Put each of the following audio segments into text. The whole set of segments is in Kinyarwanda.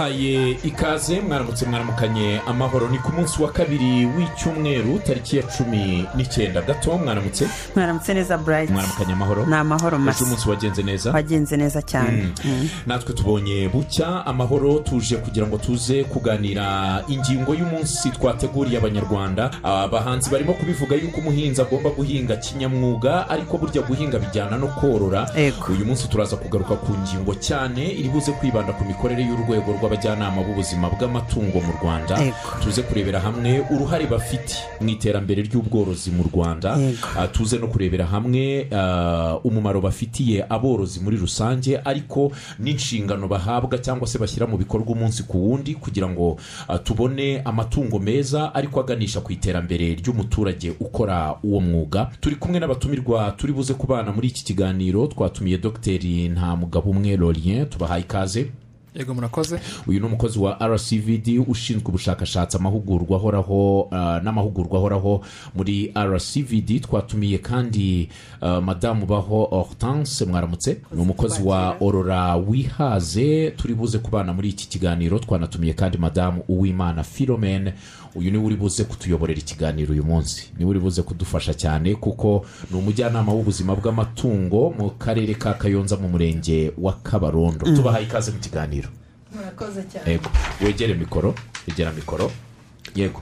tubahaye ikaze mwaramukanye amahoro ni ku munsi wa kabiri w'icyumweru tariki ya 19 gato mwaramutse neza Bright mwaramukanye amahoro na amahoro masa umunsi wagenze neza cyane natwe tubonye bucya amahoro tuje kugira ngo tuze kuganira ingingo y'umunsi twateguriye abanyarwanda abahanzi barimo kubivuga yuko umuhinzi agomba guhinga kinyamwuga ariko burya guhinga bijyana no korora uyu munsi turaza kugaruka ku ngingo cyane iri buze kwibanda ku mikorere y'urwego rw'abajyanama b'ubuzima bw'amatungo mu Rwanda tuze kurebera hamwe uruhare bafite mu iterambere ry'ubworozi mu Rwanda tuze no kurebera hamwe umumaro bafitiye aborozi muri rusange ariko n'inshingano bahabwa cyangwa se bashyira mu bikorwa umunsi ku wundi kugira ngo tubone amatungo meza ariko aganisha ku iterambere ry'umuturage ukora uwo mwuga. Turi kumwe n'abatumirwa turi buze kubana muri iki kiganiro twatumiye Dr Ntamugabumwe Lorien tubahaye ikaze. Yego murakoze. Uyu ni umukozi wa RCVD ushinzwe ubushakashatsi amahugurwa ahoraho n'amahugurwa ahoraho muri RCVD. Twatumiye kandi Madame Baho Hortense mwaramutse, ni umukozi wa Aurora Wihaze turi buze kubana muri iki kiganiro. Twanatumiye kandi Madame Uwimana Philomene, uyu ni uri buze kutuyoborera ikiganiro uyu munsi, ni uri buze kudufasha cyane kuko ni umujyanama w'ubuzima bw'amatungo mu karere ka Kayonza mu murenge wa Kabarondo. Tubahaye ikaze mu kiganiro. Murakoze cyane. Yego wegere mikoro, yego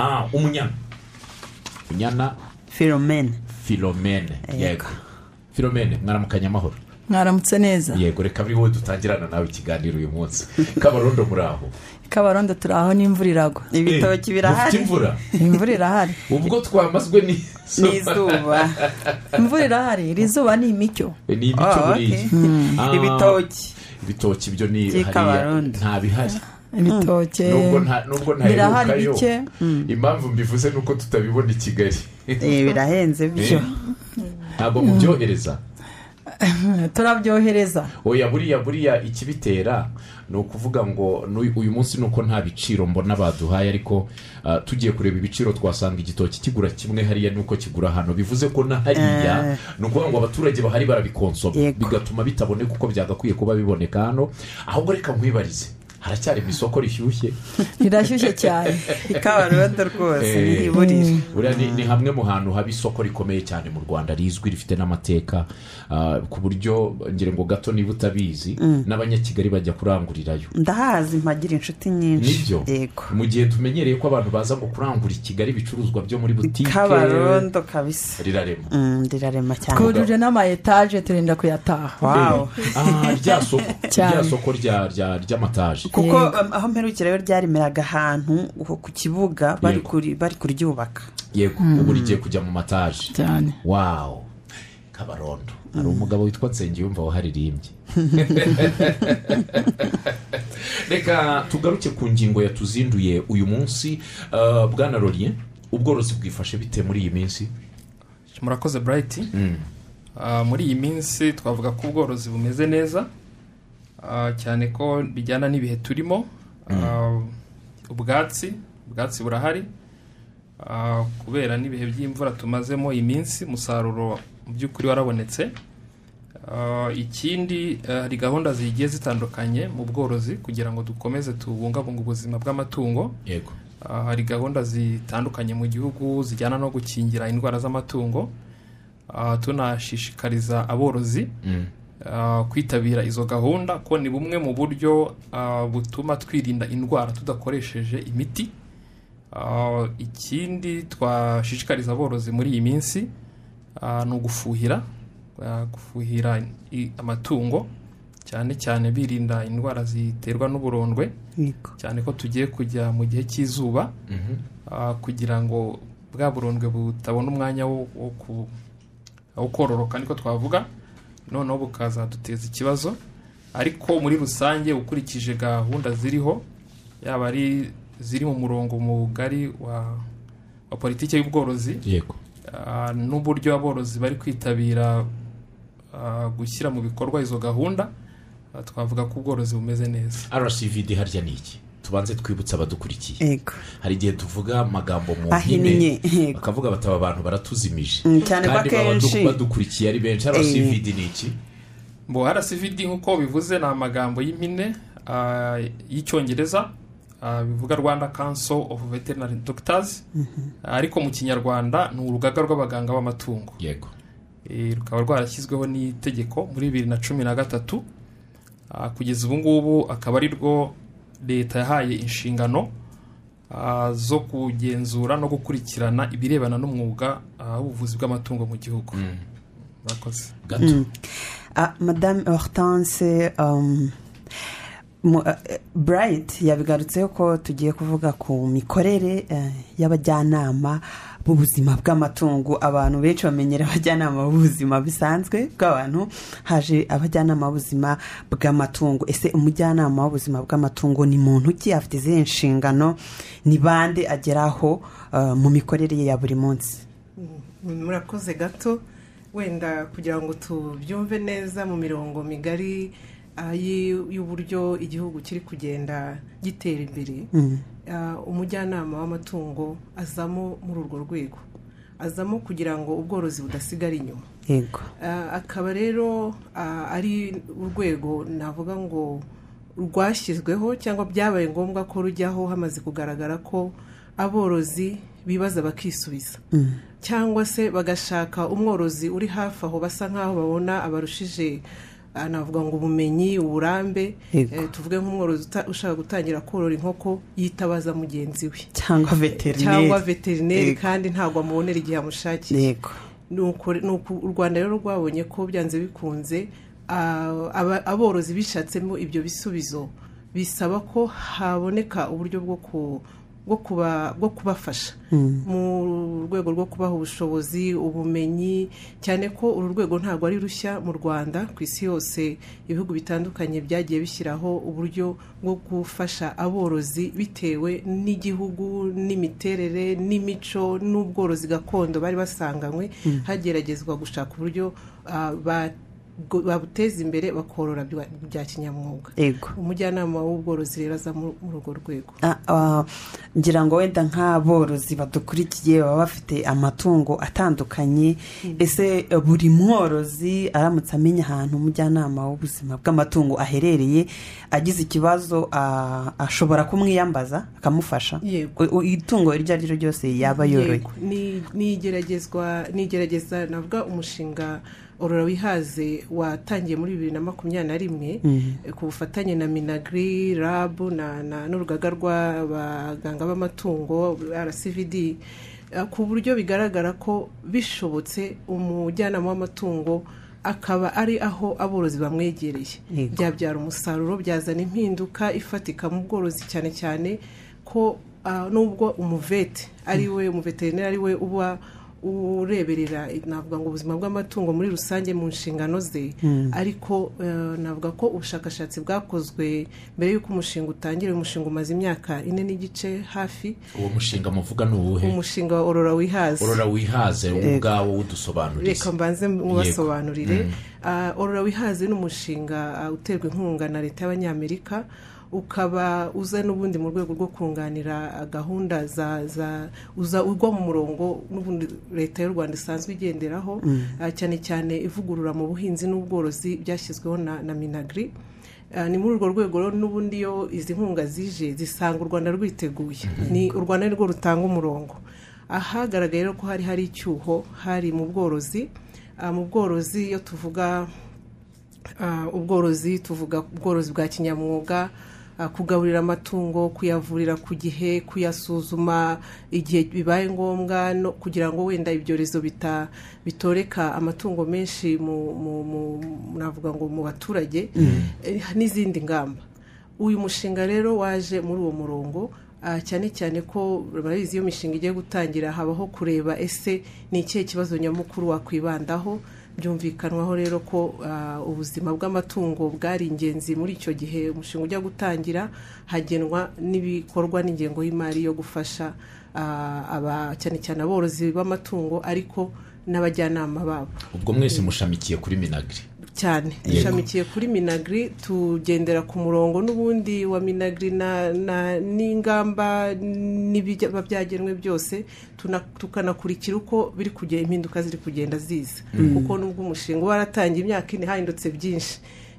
Unyana Philomene yego Philomene mwaramukanye amahoro. Mwaramutse neza. Yego reka biri wowe dutangirana nawe ikiganiro uyu munsi. Kabarondo muraho? Kabarondo turaho n'imvura iragwa. Ibitoki birahari. Imvura irahari. Ubwo twamazwe n'izuba. Imvura irahari, irizuba ni imicyo. Ni imicyo buri. Ibitoki byo ni hariya nta bihari. Ibitoki nubwo birahari bike. Impamvu mbivuze nuko tutabibona i Kigali. Birahenze byo. Ntabwo mubyohereza. Turabyohereza. Oya buriya ikibitera ni ukuvuga ngo uyu munsi nuko nta biciro mbona baduhaye ariko tugiye kureba ibiciro twasanga igitoki kigura kimwe hariya nuko kigura hano, bivuze ko na hariya nuko ngo abaturage bahari barabikonsoma bigatuma bitaboneka uko byagakwiye kuba biboneka hano. Ahubwo reka nkwibarize, haracyari mu isoko rishyushye? Rirashyushye cyane. Kabarondo rwose ntiburire. Uriya ni hamwe mu hantu haba isoko rikomeye cyane mu Rwanda rizwi rifite n'amateka ku buryo ngire ngo gato niba utabizi n'abanyakigali bajya kurangurirayo. Ndahazi mpagira inshuti nyinshi. Nibyo. Yego. Mu gihe tumenyereye ko abantu baza ngo kurangura i Kigali bicuruzwa byo muri butike. Kabarondo kabisa. Rirarema. Rirarema cyane. Twujuje n'ama etage turenda kuyataha. Wow. Rya soko ry'amataje. Kuko aho mperukira ryarimeraga ahantu ku kibuga bari kuryubaka. Yego ubu rigiye kujya mu mataje cyane. Wow. Kabarondo hari umugabo witwa Nsengiyumva waharirimbye. Reka tugaruke ku ngingo yatuzinduye uyu munsi. Bwana Lorien, ubworozi bwifashe bite muri iyi minsi? Murakoze Bright. Muri iyi minsi twavuga ko ubworozi bumeze neza cyane ko bijyana n'ibihe turimo. Ubwatsi burahari kubera n'ibihe by'imvura tumazemo iminsi, umusaruro mu by'ukuri warabonetse. Ikindi hari gahunda zigiye zitandukanye mu bworozi kugira ngo dukomeze tubungabunga ubuzima bw'amatungo. Yego. Hari gahunda zitandukanye mu gihugu zijyana no gukingira indwara z'amatungo. Tunashishikariza aborozi kwitabira izo gahunda ko ni bumwe mu buryo butuma twirinda indwara tudakoresheje imiti. Ikindi twashishikariza aborozi muri iyi minsi ni ugufuhira amatungo cyane birinda indwara ziterwa n'uburondwe, cyane ko tugiye kujya mu gihe cy'izuba kugira ngo bwa burondwe butabona umwanya wo kororoka niko twavuga, noneho bukaza duteza ikibazo. Ariko muri rusange ukurikije gahunda ziriho, yaba ari ziri mu murongo mugari wa politiki y'ubworozi, yego, n'uburyo aborozi bari kwitabira gushyira mu bikorwa izo gahunda, twavuga ko ubworozi bumeze neza. RCVD harya ni iki? Tubanze twibutsa abadukurikiye. Yego. Hari igihe tuvuga amagambo mu mpine bakavuga bataba abantu baratuzimije. Cyane bakenshi badukurikiye ari benshi. RCVD ni iki? RCVD nkuko bivuze na amagambo y'impine, y'icyongereza bivuga Rwanda Council of Veterinary Doctors, ariko mu kinyarwanda ni urugaga rw'abaganga b'amatungo. Yego. Rukaba rwarashyizweho n'itegeko muri 2013, kugeza ubu ngubu akaba ari rwo leta yahaye inshingano zo kugenzura no gukurikirana ibirebana n'umwuga w'ubuvuzi bw'amatungo mu gihugu. Murakoze. Gato. Madame Hortense, Bright yabigarutseho ko tugiye kuvuga ku mikorere y'abajyanama b'ubuzima bw'amatungo. Abantu benshi bamenyera abajyanama b'ubuzima bisanzwe bw'abantu, haje abajyanama b'ubuzima bw'amatungo. Ese umujyanama w'ubuzima bw'amatungo ni muntu ki, afite izihe nshingano, ni bande ageraho mu mikorere ye ya buri munsi? Murakoze Gato. Wenda kugira ngo tubyumve neza mu mirongo migari y'uburyo igihugu kiri kugenda gitera imbere, umujyanama w'amatungo azamo muri urwo rwego, azamo kugira ngo ubworozi budasigara inyuma. Yego. Akaba rero ari urwego navuga ngo rwashyizweho cyangwa byabaye ngombwa ko rujyaho hamaze kugaragara ko aborozi bibaza bakisubiza, cyangwa se bagashaka umworozi uri hafi aho basa nkaho babona abarushije navuga ngo ubumenyi, uburambe. Tuvuge nk'umworozi ushaka gutangira korora inkoko yitabaza mugenzi we cyangwa veterineri kandi ntabwo amubonera igihe amushakiye. nuko u Rwanda rero rwabonye ko byanze bikunze aborozi bishatsemo ibyo bisubizo, bisaba ko haboneka uburyo bwo kubafasha mu rwego rwo kubaha ubushobozi, ubumenyi, cyane ko uru rwego ntabwo ari rushya mu Rwanda. Ku isi yose ibihugu bitandukanye byagiye bishyiraho uburyo bwo gufasha aborozi bitewe n'igihugu, n'imiterere, n'imico, n'ubworozi gakondo bari basanganywe, hageragezwa gushaka uburyo babuteza imbere bakorora bya kinyamwuga. Umujyanama w'ubworozi rero aza muri urwo rwego. Ngira ngo wenda nk'aborozi badukurikiye baba bafite amatungo atandukanye, ese buri mworozi aramutse amenya ahantu umujyanama w'ubuzima bw'amatungo aherereye, agize ikibazo ashobora kumwiyambaza akamufasha? Itungo iryo ari ryo ryose yaba yoroye. Nigerageza navuga umushinga Orora Wihaze watangiye muri 2021 ku bufatanye na Minagri, RAB n'urugaga rw'abaganga b'amatungo RCVD, ku buryo bigaragara ko bishobotse umujyanama w'amatungo akaba ari aho aborozi bamwegereye, byabyara umusaruro, byazana impinduka ifatika mu bworozi, cyane cyane ko nubwo umuveterineri ari we uba ureberera navuga ngo ubuzima bw'amatungo muri rusange mu nshingano ze, ariko navuga ko ubushakashatsi bwakozwe mbere y'uko umushinga utangira. Umushinga umaze imyaka 4 n'igice hafi. Uwo mushinga muvuga ni uwuhe? Umushinga wa Orora Wihaze. Orora Wihaze ubwawo udusobanurire. Reka mbanze mubasobanurire. Orora Wihaze ni umushinga uterwa inkunga na leta y'Abanyamerika, ukaba uza n'ubundi mu rwego rwo kunganira gahunda uza ugwa mu murongo n'ubundi leta y'u Rwanda isanzwe igenderaho, cyane cyane ivugurura mu buhinzi n'ubworozi byashyizweho na Minagri. Ni muri urwo rwego n'ubundi yo izi nkunga zije zisanga u Rwanda rwiteguye, ni u Rwanda rwo rutanga umurongo. Ahagaragaye rero ko hari icyuho hari mu bworozi. Mu bworozi iyo tuvuga ubworozi bwa kinyamwuga, kugaburira amatungo, kuyavurira ku gihe, kuyasuzuma igihe bibaye ngombwa, no kugira ngo wenda ibyorezo bitoreka amatungo menshi navuga ngo mu baturage, n'izindi ngamba. Uyu mushinga rero waje muri uwo murongo, cyane cyane ko barabizi iyo mishinga igiye gutangira habaho kureba ese ni ikihe kibazo nyamukuru wakwibandaho. Byumvikanwaho rero ko ubuzima bw'amatungo bwari ingenzi muri icyo gihe umushinga ujya gutangira, hagenwa n'ibikorwa n'ingengo y'imari yo gufasha cyane cyane aborozi b'amatungo ariko n'abajyanama babo. Ubwo mwese mushamikiye kuri Minagri? Cyane ishamikiye kuri Minagri, tugendera ku murongo n'ubundi wa Minagri n'ingamba n'ibyagenwe byose, tukanakurikira uko biri kugenda, impinduka ziri kugenda ziza, kuko nubwo umushinga waratangiye imyaka 4 hahindutse byinshi.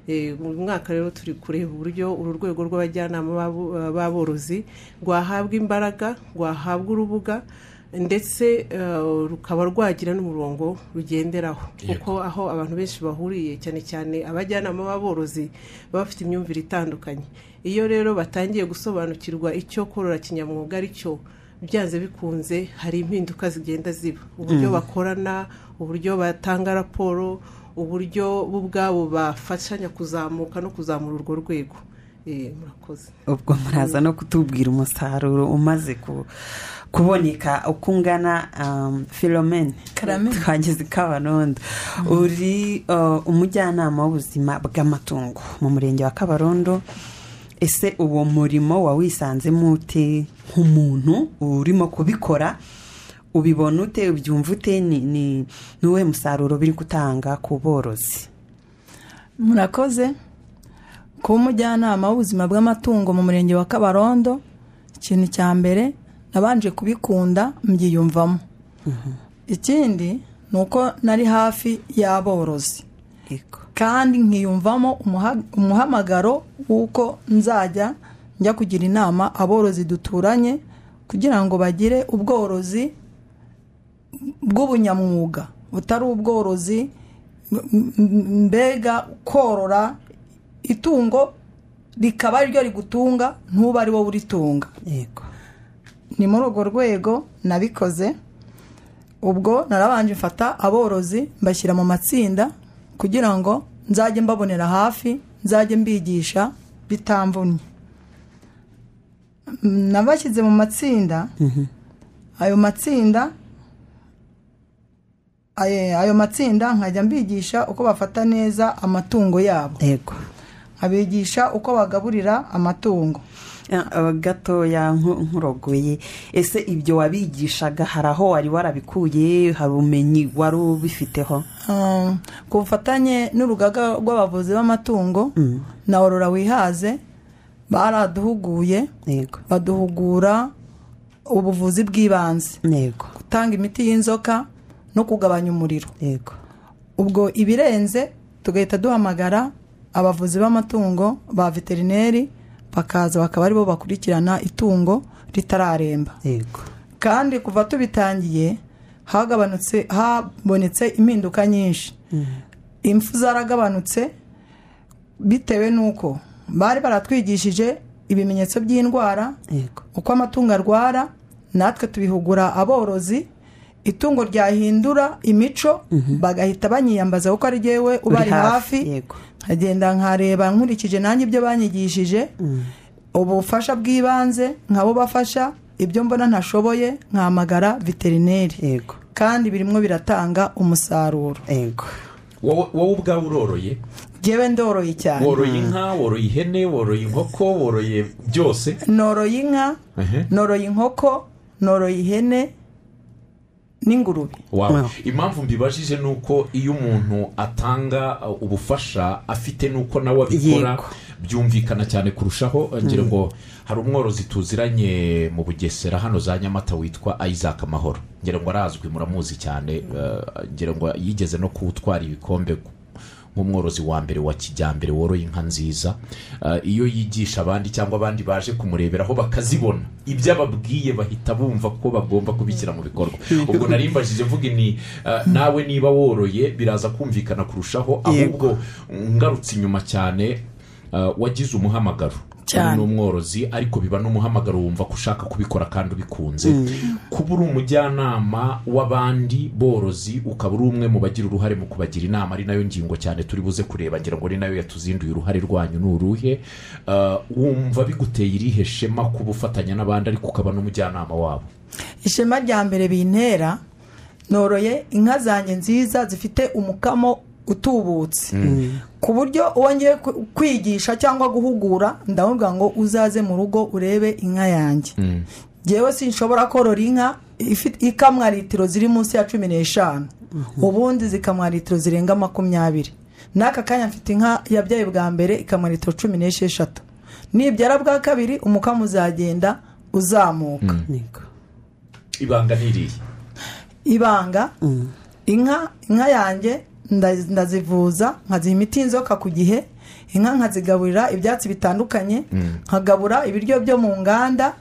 mu mwaka rero turi kureba uburyo uru rwego rw'abajyanama b'aborozi rwahabwa imbaraga, rwahabwa urubuga ndetse rukaba rwagira n'umurongo rugenderaho, kuko aho abantu benshi bahuriye cyane cyane abajyanama b'aborozi baba bafite imyumvire itandukanye. Iyo rero batangiye gusobanukirwa icyo korora kinyamwuga ari cyo, byanze bikunze hari impinduka zigenda ziba, uburyo bakorana, uburyo batanga raporo, uburyo bo ubwabo bafashanya kuzamuka no kuzamura urwo rwego. Murakoze. Ubwo muraza no kutubwira umusaruro umaze kuboneka uko ungana. Philomene twageze Kabarondo, uri umujyanama w'ubuzima bw'amatungo mu murenge wa Kabarondo. Ese uwo murimo wawisanzemo ute nk'umuntu urimo kubikora? Ubibona ute, ubyumva ute, ni uwe musaruro biri gutanga ku borozi? Murakoze. Kuba umujyanama w'ubuzima bw'amatungo mu murenge wa Kabarondo, ikintu cya mbere nabanje kubikunda, mbyiyumvamo. Ikindi ni uko nari hafi y'aborozi, kandi nkiyumvamo umuhamagaro w'uko nzajya njya kugira inama aborozi duturanye kugira ngo bagire ubworozi bw'ubunyamwuga, butari ubworozi mbega korora itungo rikaba ariryo rigutunga ntuba ari wowe uritunga. Yego, ni muri urwo rwego nabikoze. Ubwo narabanje mfata aborozi mbashyira mu matsinda kugira ngo nzajye mbabonera hafi, nzajye mbigisha bitamvunye. Nabashyize mu matsinda. Ayo matsinda nkajya mbigisha uko bafata neza amatungo yabo. Yego, abigisha uko bagaburira amatungo. Gatoya nkurogoye, ese ibyo wabigishaga hari aho wari warabikuye, hari ubumenyi wari ubifiteho? Ku bufatanye n'urugaga rw'abavuzi b'amatungo na Aurora Wihaze baraduhuguye. Yego, baduhugura ubuvuzi bw'ibanze. Yego, gutanga imiti y'inzoka no kugabanya umuriro. Yego, ubwo ibirenze tugahita duhamagara abavuzi b'amatungo ba veterineri, bakaza bakaba aribo bakurikirana itungo ritararemba. Yego, kandi kuva tubitangiye habonetse impinduka nyinshi. Impfu zaragabanutse bitewe n'uko bari baratwigishije ibimenyetso by'indwara, uko amatungo arwara, natwe tubihugura aborozi. Itungo ryahindura imico bagahita banyiyambaza kuko ari jyewe ubari hafi. Nkagenda nkareba nkurikije nanjye ibyo banyigishije, ubufasha bw'ibanze nkabo bafasha, ibyo mbona ntashoboye nkahamagara veterineri. Yego, kandi birimo biratanga umusaruro. Yego. Wowe ubwawe uroroye? Jyewe ndoroye cyane. Woroye inka, woroye ihene, woroye inkoko, woroye byose? Noroye inka, noroye inkoko, noroye ihene n'ingurube. Wow. Impamvu mbibajije nuko iyo umuntu atanga ubufasha afite nuko nawe abikora byumvikana cyane kurushaho. Ngira ngo hari umworozi tuziranye mu Bugesera hano za Nyamata witwa Isaac Mahoro, ngira ngo arazwi, muramuzi cyane. Ngira ngo yigeze no kuwutwara ibikombe nk'umworozi wa mbere wa kijyambere woroye inka nziza. Iyo yigisha abandi cyangwa abandi baje kumureberaho bakazibona, ibyo ababwiye bahita bumva ko bagomba kubishyira mu bikorwa. Ubwo narimbajije mvuga ni nawe niba woroye biraza kumvikana kurushaho. Ahubwo ngarutse inyuma cyane, wagize umuhamagaro n'umworozi, ariko biba n'umuhamagaro wumva ko ushaka kubikora kandi ubikunze. Kuba uri umujyanama w'abandi borozi, ukaba uri umwe mu bagira uruhare mu kubagira inama, ari nayo ngingo cyane turi buze kureba, ngira ngo ni nayo yatuzinduye. Uruhare rwanyu ni uruhe? Wumva biguteye irihe shema kuba ufatanya n'abandi ariko ukaba n'umujyanama wabo? Ishema rya mbere bintera, noroye inka zanjye nziza zifite umukamo utubutse, ku buryo wongeye kwigisha cyangwa guhugura ndavuga ngo uzaze mu rugo urebe inka yanjye. Jewe sinshobora korora inka ikamwa litiro ziri munsi ya 15, ubundi zikamwa litiro zirenga 20. Naka kanya mfite inka yabyaye bwa mbere ikamwa litiro 16. Nibyara bwa kabiri umukamo uzagenda uzamuka. Ibanga niriye? Ibanga inka yanjye ndazivuza, nkaziha imiti y'inzoka ku gihe, inka nkazigaburira ibyatsi bitandukanye, nkagabura ibiryo byo mu nganda,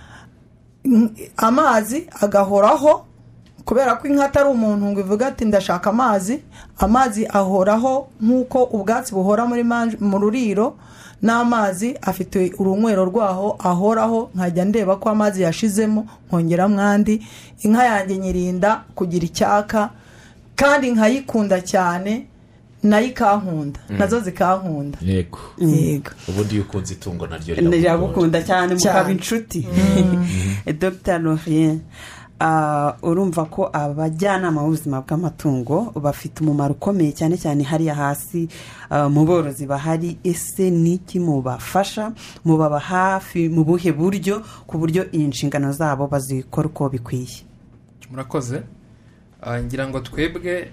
amazi agahoraho, kubera ko inka atari umuntu ngo ivuga ati ndashaka amazi ahoraho nk'uko ubwatsi buhora mu ruriro, n'amazi afite urunywero rwaho ahoraho, nkajya ndeba ko amazi yashizemo nkongeramo andi. Inka yanjye nyirinda kugira icyaka kandi nkayikunda cyane, nayo ikankunda, nazo zikankunda. Yego. Ubundi iyo ukunze itungo naryo riragukunda cyane, mukaba inshuti. Dr Laurien, urumva ko abajyanama b'ubuzima bw'amatungo bafite umumaro ukomeye cyane cyane hariya hasi mu borozi bahari. Ese niki mubafasha, mubaba hafi mu buhe buryo, ku buryo iyi nshingano zabo bazikora uko bikwiye? Murakoze. Ngira ngo twebwe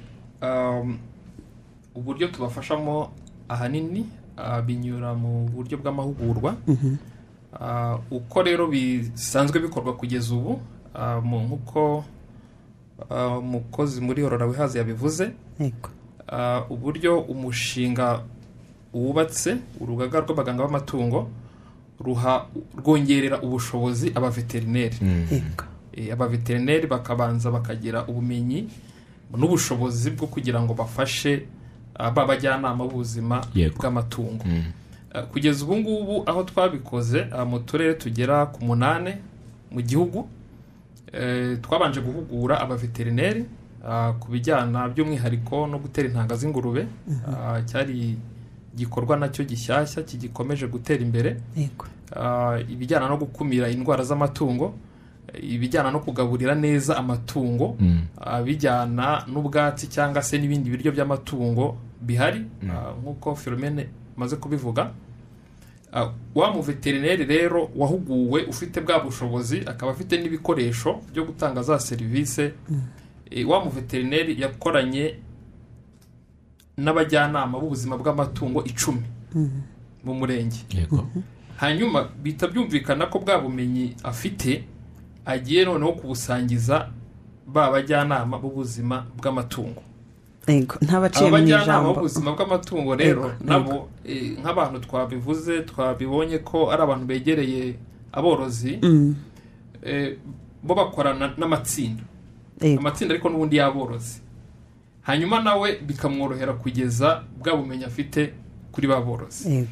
uburyo tubafashamo ahanini binyura mu buryo bw'amahugurwa. Uko rero bisanzwe bikorwa kugeza ubu, nk'uko umukozi muri Orora Wihaze yabivuze, uburyo umushinga wubatse, urugaga rw'abaganga b'amatungo rwongerera ubushobozi abaveterineri. Abaveterineri bakabanza bakagira ubumenyi n'ubushobozi bwo kugira ngo bafashe abajyanama b'ubuzima bw'amatungo. Kugeza ubu ngubu aho twabikoze mu turere tugera ku 8 mu gihugu, twabanje guhugura abaveterineri ku bijyana by'umwihariko no gutera intanga z'ingurube. Cyari gikorwa nacyo gishyashya kigikomeje gutera imbere. Ibijyana no gukumira indwara z'amatungo, ibijyana no kugaburira neza amatungo, bijyana n'ubwatsi cyangwa se n'ibindi biryo by'amatungo bihari, nk'uko Philomene maze kubivuga. Wa mu veterineri rero wahuguwe ufite bwa bushobozi, akaba afite n'ibikoresho byo gutanga za serivisi, wa mu veterineri yakoranye n'abajyanama b'ubuzima bw'amatungo 10 mu murenge. Hanyuma bita byumvikana ko bwa bumenyi afite agiye noneho kubusangiza ba bajyanama b'ubuzima bw'amatungo. Abajyanama b'ubuzima bw'amatungo rero nabo nk'abantu twabivuze, twabibonye ko ari abantu begereye aborozi, bo bakorana n'amatsinda, amatsinda ariko n'ubundi y'aborozi. Hanyuma nawe bikamworohera kugeza bwa bumenyi afite kuri ba borozi.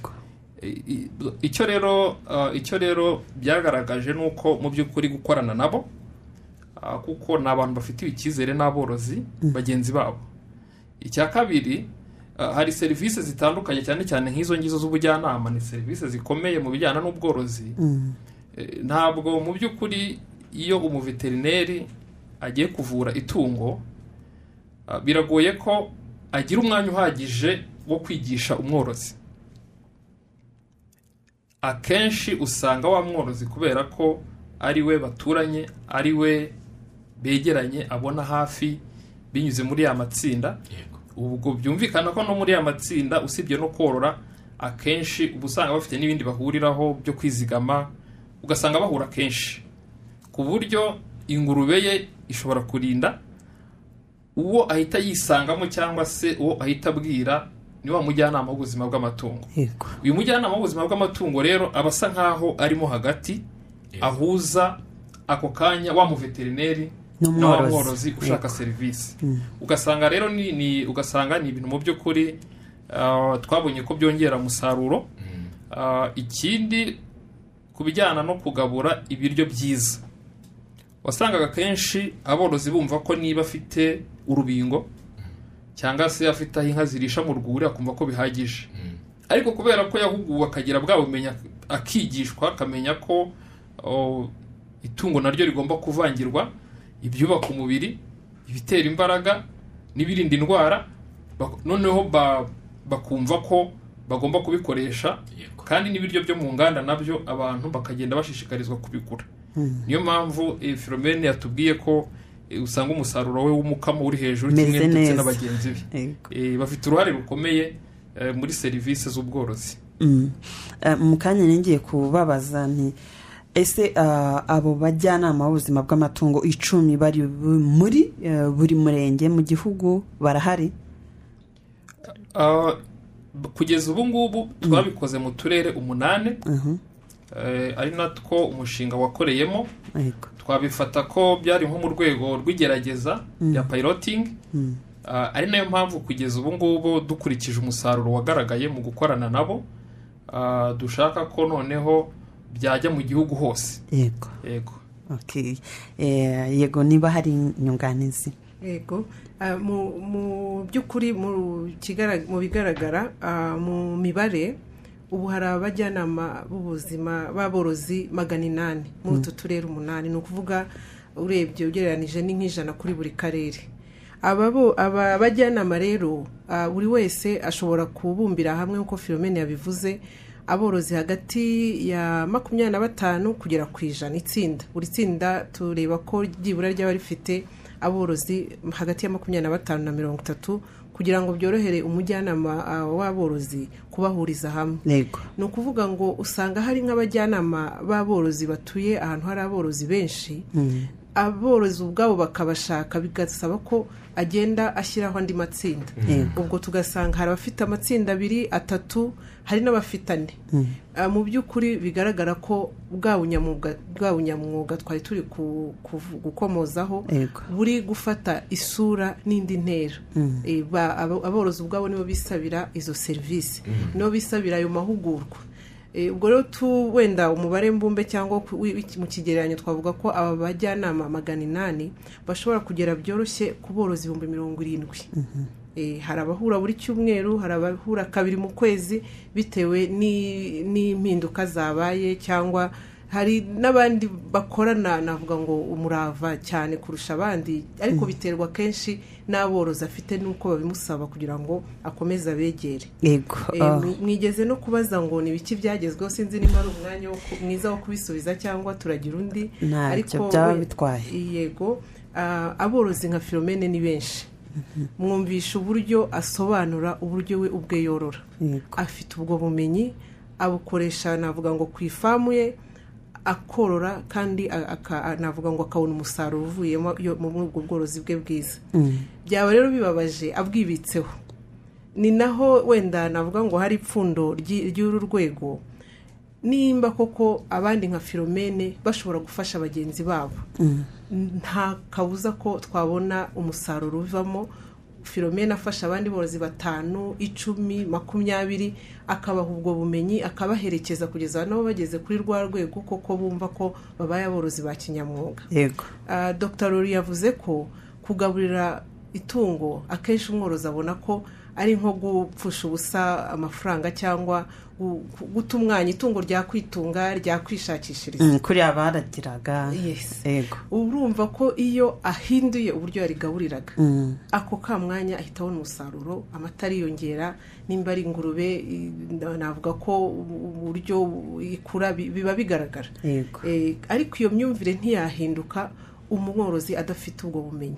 Icyo rero byagaragaje nuko mu by'ukuri gukorana nabo, kuko ni abantu bafitiwe icyizere n'aborozi bagenzi babo. Icya kabiri, hari serivisi zitandukanye cyane cyane nk'izo ngizo z'ubujyanama, ni serivisi zikomeye mu bijyana n'ubworozi. Ntabwo mu by'ukuri iyo umuveterineri agiye kuvura itungo, biragoye ko agira umwanya uhagije wo kwigisha umworozi. Akenshi usanga wa mworozi kubera ko ari we baturanye, ari we begeranye, abona hafi binyuze muri ya matsinda. Ubwo byumvikana ko no muri ya matsinda usibye no korora, akenshi ubusanga bafite n'ibindi bahuriraho byo kwizigama, ugasanga bahura kenshi, ku buryo ingurube ye ishobora kurinda uwo ahita yisangamo cyangwa se uwo ahita abwira ni wa mujyanama w'ubuzima bw'amatungo. Uyu mujyanama w'ubuzima bw'amatungo rero abasa nkaho arimo hagati, ahuza ako kanya wa mu veterineri n'umworozi ushaka serivisi. Ugasanga rero ugasanga ni ibintu mu by'ukuri twabonye ko byongera umusaruro. Ikindi ku bijyana no kugabura ibiryo byiza, wasangaga kenshi aborozi bumva ko niba afite urubingo cyangwa se afite aho inka zirisha mu rwuri akumva ko bihagije. Ariko kubera ko yahuguwe akagira bwa bumenyi, akigishwa, akamenya ko itungo naryo rigomba kuvangirwa ibyubaka umubiri, ibitera imbaraga n'ibirinda indwara, noneho bakumva ko bagomba kubikoresha, kandi n'ibiryo byo mu nganda nabyo abantu bakagenda bashishikarizwa kubigura. Niyo mpamvu Philomene yatubwiye ko usanga umusaruro we w'umukamo uri hejuru kimwe ndetse n'abagenzi be. Bafite uruhare rukomeye muri serivisi z'ubworozi. Mu kanya ngiye kubabaza nti ese abo bajyanama b'ubuzima bw'amatungo 10 bari muri buri murenge mu gihugu barahari? kugeza ubu ngubu twabikoze mu turere 8 ari natwo umushinga wakoreyemo. Twabifata ko byari nko mu rwego rw'igerageza ya piloting, ari nayo mpamvu kugeza ubu ngubu dukurikije umusaruro wagaragaye mu gukorana nabo, dushaka ko noneho byajya mu gihugu hose. Yego. Okay. Yego, niba hari inyunganizi. Yego, mu by'ukuri mu bigaragara mu mibare ubu hari abajyanama b'ubuzima b'aborozi 800 muri utu turere 8. ni ukuvuga urebye ugereranije ni nk'ijana kuri buri karere. aba bajyanama rero buri wese ashobora kubumbira hamwe nk'uko Philomene yabivuze, aborozi hagati ya 25 kugera ku 100 itsinda. Buri tsinda tureba ko ryibura ryaba rifite aborozi hagati ya 25 na 30 kugira ngo byorohere umujyanama w'aborozi kubahuriza hamwe. Ni ukuvuga ngo usanga hari nk'abajyanama b'aborozi batuye ahantu hari aborozi benshi, aborozi ubwabo bakabashaka, bigasaba ko agenda ashyiraho andi matsinda. Ubwo tugasanga hari abafite amatsinda 2, 3, hari n'abafitane. Mu by'ukuri bigaragara ko bwa bunyamwuga twari turi gukomozaho buri gufata isura n'indi ntera. Aborozi ubwabo nibo bisabira izo serivisi, nibo bisabira ayo mahugurwa. Ubwo rero wenda umubare mbumbe cyangwa mu kigereranyo twavuga ko aba bajyanama 800 bashobora kugera byoroshye ku borozi 70,000. Hari abahura buri cyumweru, hari abahura 2 mu kwezi bitewe n'impinduka zabaye, cyangwa hari n'abandi bakorana navuga ngo umurava cyane kurusha abandi, ariko biterwa kenshi n'aborozi afite nuko babimusaba kugira ngo akomeze abegere. Mwigeze no kubaza ngo ni biki byagezweho, sinzi niba ari umwanya mwiza wo kubisubiza cyangwa turagira undi, ariko byaba bitwaye. Yego, aborozi nka Philomene ni benshi. Mwumvisha uburyo asobanura uburyo we ubwe yorora. Afite ubwo bumenyi, abukoresha navuga ngo ku ifamu ye akorora, kandi navuga ngo akabona umusaruro uvuyemo mu bworozi bwe bwiza. Byaba rero bibabaje abwibitseho. Ni naho wenda navuga ngo hari ipfundo ry'uru rwego, nimba koko abandi nka Philomene bashobora gufasha bagenzi babo, nta kabuza ko twabona umusaruro uvamo. Philomene afasha abandi borozi 5, 10, 20, akabaha ubwo bumenyi, akabaherekeza kugeza nabo bageze kuri rwa rwego koko bumva ko babaye aborozi ba kinyamwuga. Dr. Lori yavuze ko kugaburira itungo akenshi umworozi abona ko ari nko gupfusha ubusa amafaranga, cyangwa guta umwanya itungo ryakwitunga ryakwishakishiriza kuri abaragiraga. Urumva ko iyo ahinduye uburyo yarigaburiraga, ako ka mwanya ahita abona umusaruro, amata ariyongera, nimba ari ingurube navuga ko uburyo ikura biba bigaragara. Ariko iyo myumvire ntiyahinduka umworozi adafite ubwo bumenyi.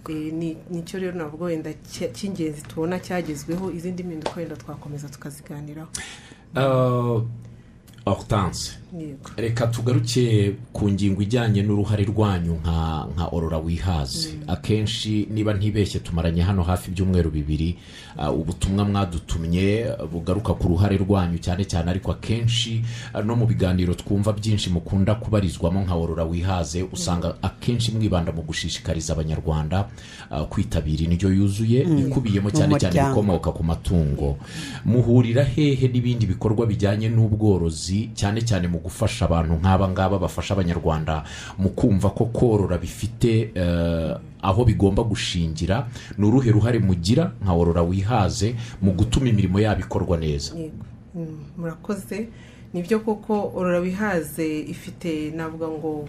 Nicyo rero navuga wenda cy'ingenzi tubona cyagezweho, izindi mpinduka wenda twakomeza tukaziganiraho. Hortense, reka tugaruke ku ngingo ijyanye n'uruhare rwanyu nka Aurora Wihaze. Akenshi niba ntibeshye tumaranye hano hafi ibyumweru 2 ubutumwa mwadutumye bugaruka ku ruhare rwanyu cyane cyane, ariko akenshi no mu biganiro twumva byinshi mukunda kubarizwamo nka Aurora Wihaze, usanga akenshi mwibanda mu gushishikariza abanyarwanda kwitabira indyo yuzuye ikubiyemo cyane cyane ibikomoka ku matungo. Muhurira hehe n'ibindi bikorwa bijyanye n'ubworozi, cyane cyane mu gufasha abantu nk'aba ngaba bafasha abanyarwanda mu kumva ko korora bifite aho bigomba gushingira? Ni uruhe ruhare mugira nka Aurora Wihaze mu gutuma imirimo yabo ikorwa neza? Murakoze. Nibyo koko Aurora Wihaze ifite navuga ngo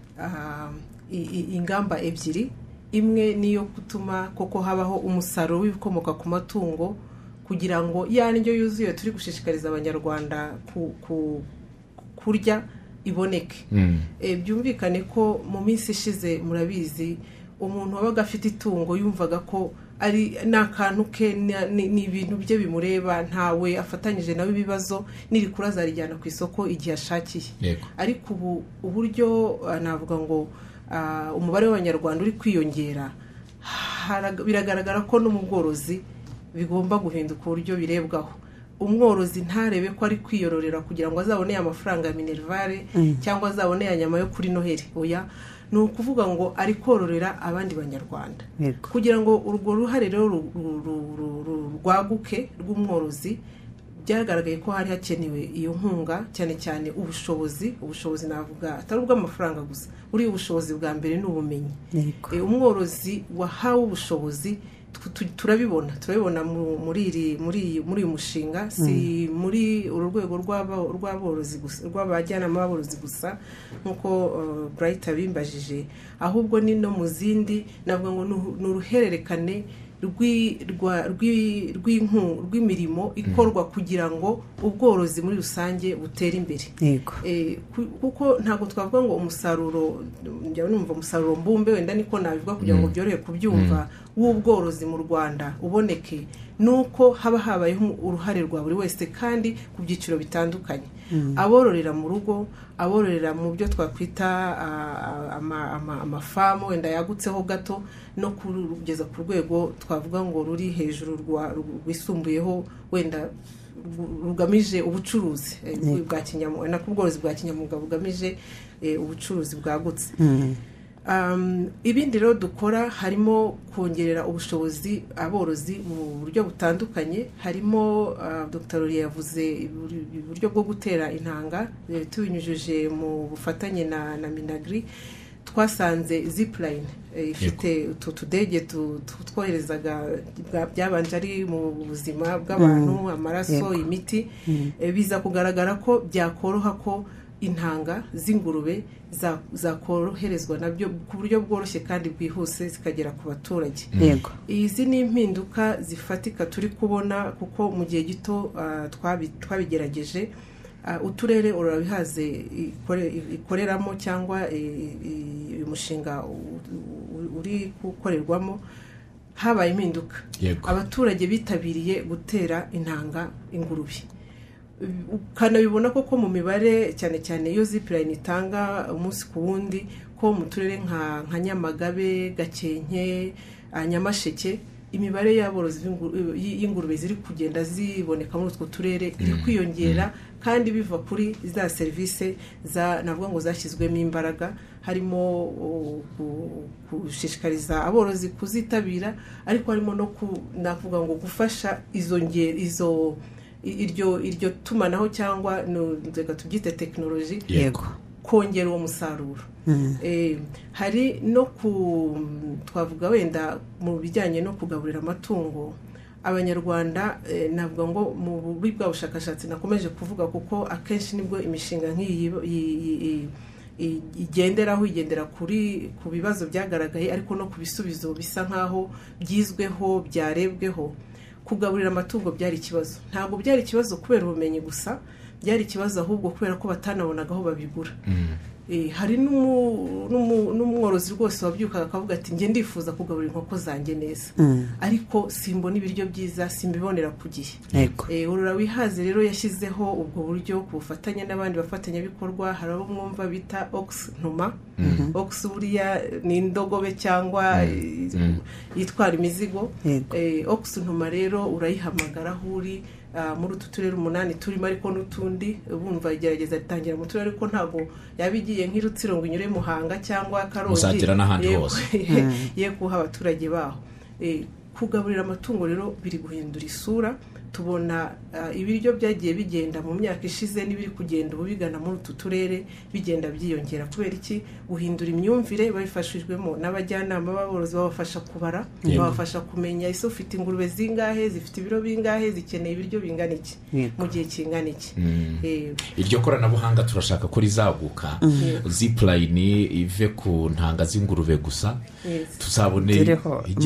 ingamba 2. Imwe niyo gutuma koko habaho umusaruro w'ibikomoka ku matungo, kugira ngo ya ndyo yuzuye turi gushishikariza abanyarwanda kurya iboneke. Byumvikane ko mu minsi ishize murabizi umuntu wabaga afite itungo yumvaga ko ari nakantu ke, ni ibintu bye bimureba, ntawe afatanyije nawe ibibazo, nirikura zarijyana ku isoko igihe ashakiye. Ariko ubu uburyo navuga ngo umubare w'abanyarwanda uri kwiyongera, biragaragara ko no mu bworozi bigomba guhinduka uburyo birebwaho. umworozi ntarebe ko ari kwiyororera kugira ngo azabone amafaranga ya minervare cyangwa azabone ya nyama yo kuri noheli. Oya, ni ukuvuga ngo ari kororera abandi banyarwanda kugira ngo urwo ruhare rero rwaguke rw'umworozi. Byagaragaye ko hari hakenewe iyo nkunga, cyane cyane ubushobozi navuga atari ubw'amafaranga gusa, uri ubushobozi bwa mbere ni ubumenyi. Umworozi wahawe ubushobozi turabibona muri uyu mushinga, si muri uru rwego rw'aborozi gusa, rw'abajyanama b'aborozi gusa nk'uko Bright abimbajije, ahubwo ni no mu zindi. Navuga ngo ni uruhererekane rw'imirimo ikorwa kugira ngo ubworozi muri rusange butere imbere. Kuko ntabwo twavuga ngo umusaruro mbumbe, wenda niko nabivuga kugira ngo byorohe kubyumva, w'ubworozi mu Rwanda uboneke, nuko haba habayeho uruhare rwa buri wese kandi ku byiciro bitandukanye. Abororera mu rugo, abororera mu byo twakwita amafamu wenda yagutseho gato, no kugeza ku rwego twavuga ngo ruri hejuru rwisumbuyeho, wenda rugamije ubucuruzi bwa kinyamwuga, na kubworozi bwa kinyamwuga bugamije ubucuruzi bwagutse. Ibindi rero dukora harimo kongerera ubushobozi aborozi mu buryo butandukanye. Harimo Dr. Lori yavuze uburyo bwo gutera intanga, tubinyujije mu bufatanye na Minagri. Twasanze zipline ifite utudege twoherezaga byabanje ari mu buzima bw'abantu, amaraso, imiti. Biza kugaragara ko byakoroha ko intanga z'ingurube zakoroherezwa nabyo ku buryo bworoshye kandi bwihuse zikagera ku baturage. Izi ni impinduka zifatika turi kubona, kuko mu gihe gito twabigerageje. Uturere urabihaze ikoreramo cyangwa uyu mushinga uri gukorerwamo, habaye impinduka. Abaturage bitabiriye gutera intanga ingurube. Ukanabibona ko mu mibare cyane cyane iyo zipline itanga umunsi ku wundi, ko mu turere nka Nyamagabe, Gakenke, Nyamasheke, imibare y'aborozi y'ingurube ziri kugenda ziboneka muri utwo turere iri kwiyongera, kandi biva kuri za serivisi navuga ngo zashyizwemo imbaraga, harimo gushishikariza aborozi kuzitabira, ariko harimo no navuga ngo gufasha iryo tumanaho cyangwa nzega tubyite tekinoloji kongera uwo musaruro. Hari no twavuga wenda mu bijyanye no kugaburira amatungo abanyarwanda. Navuga ngo mu bubi bwa bushakashatsi nakomeje kuvuga, kuko akenshi nibwo imishinga nk'iyi igendera ku bibazo byagaragaye, ariko no ku bisubizo bisa nkaho byizweho, byarebweho. Kugaburira amatungo byari ikibazo, ntabwo byari ikibazo kubera ubumenyi gusa, byari ikibazo ahubwo kubera ko batanabonaga aho babigura. Hari n'umworozi rwose wabyukaga akavuga ati njye ndifuza kugaburira inkoko zanjye neza, ariko simbona ibiryo byiza, simbibonera ku gihe. Urura Wihaze rero yashyizeho ubwo buryo ku bufatanye n'abandi bafatanyabikorwa. Hari abo mwumva bita Ox Ntuma. Ox buriya ni indogobe cyangwa yitwara imizigo. Ox Ntuma rero urayihamagara aho uri muri utu turere 8 turimo, ariko n'utundi bumva igerageza ritangira mu turere, ariko ntabwo yabigiye nk'Irutsiro ngo inyure Muhanga cyangwa Karongi, uzagera n'ahandi hose ye kuha abaturage baho. Kugaburira amatungo rero biri guhindura isura. Tubona ibiryo byagiye bigenda mu myaka ishize n'ibiri kugenda ubu bigana muri utu turere bigenda byiyongera. Kubera iki? Guhindura imyumvire babifashijwemo n'abajyanama b'aborozi, babafasha kubara, babafasha kumenya ese ufite ingurube zingahe, zifite ibiro bingahe, zikeneye ibiryo bingana iki mu gihe kingana iki. Iryo koranabuhanga turashaka ko rizaguka, zipline ive ku ntanga z'ingurube gusa, tuzabone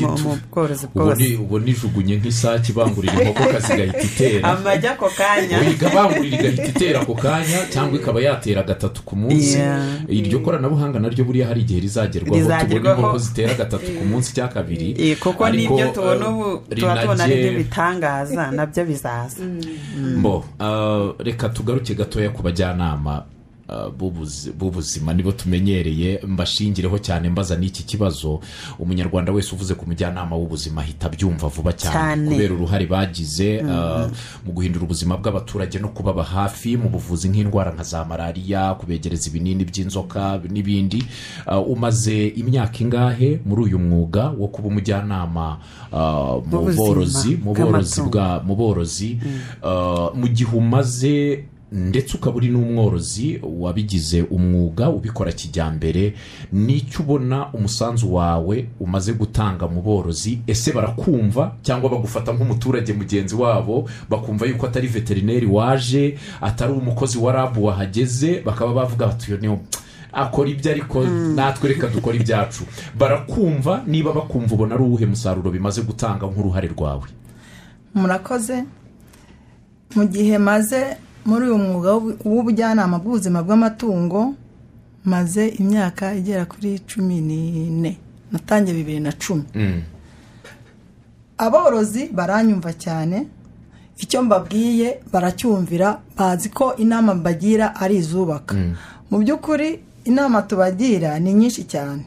ubone ijugunye nk'isaki bangurira inkoko kazi igahita itera amajya ako kanya, igabangurira igahita itera ako kanya, cyangwa ikaba yatera 3 ku munsi. Iryo koranabuhanga naryo buriya hari igihe rizagerwaho, tubona inkoko zitera 3 ku munsi cyangwa 2, kuko nibyo tubona ubu tubona ari bitangaza nabyo bizaza. Reka tugaruke gatoya ku bajyanama b'ubuzima nibo tumenyereye, mbashingireho cyane mbaza n'iki kibazo. Umunyarwanda wese uvuze ku mujyanama w'ubuzima ahita abyumva vuba cyane kubera uruhare bagize mu guhindura ubuzima bw'abaturage no kubaba hafi mu buvuzi nk'indwara nka za malariya, kubegereza ibinini by'inzoka n'ibindi. Umaze imyaka ingahe muri uyu mwuga wo kuba umujyanama mu borozi mu gihe umaze ndetse ukaba uri n'umworozi wabigize umwuga ubikora kijyambere, n'icyo ubona umusanzu wawe umaze gutanga mu borozi? Ese barakumva cyangwa bagufata nk'umuturage mugenzi wabo, bakumva yuko atari veterineri waje, atari umukozi wa RAB wahageze, bakaba bavuga bati niyo akora ibyo ariko natwe reka dukora ibyacu? Barakumva? niba bakumva ubona ari uwuhe musaruro bimaze gutanga nk'uruhare rwawe? Murakoze. Mu gihe maze muri uyu mwuga w'ubujyanama bw'ubuzima bw'amatungo maze imyaka igera kuri 14, natangiye 2010. Aborozi baranyumva cyane, icyo mbabwiye baracyumvira, bazi ko inama bagira ari izubaka. Mu by'ukuri inama tubagira ni nyinshi cyane.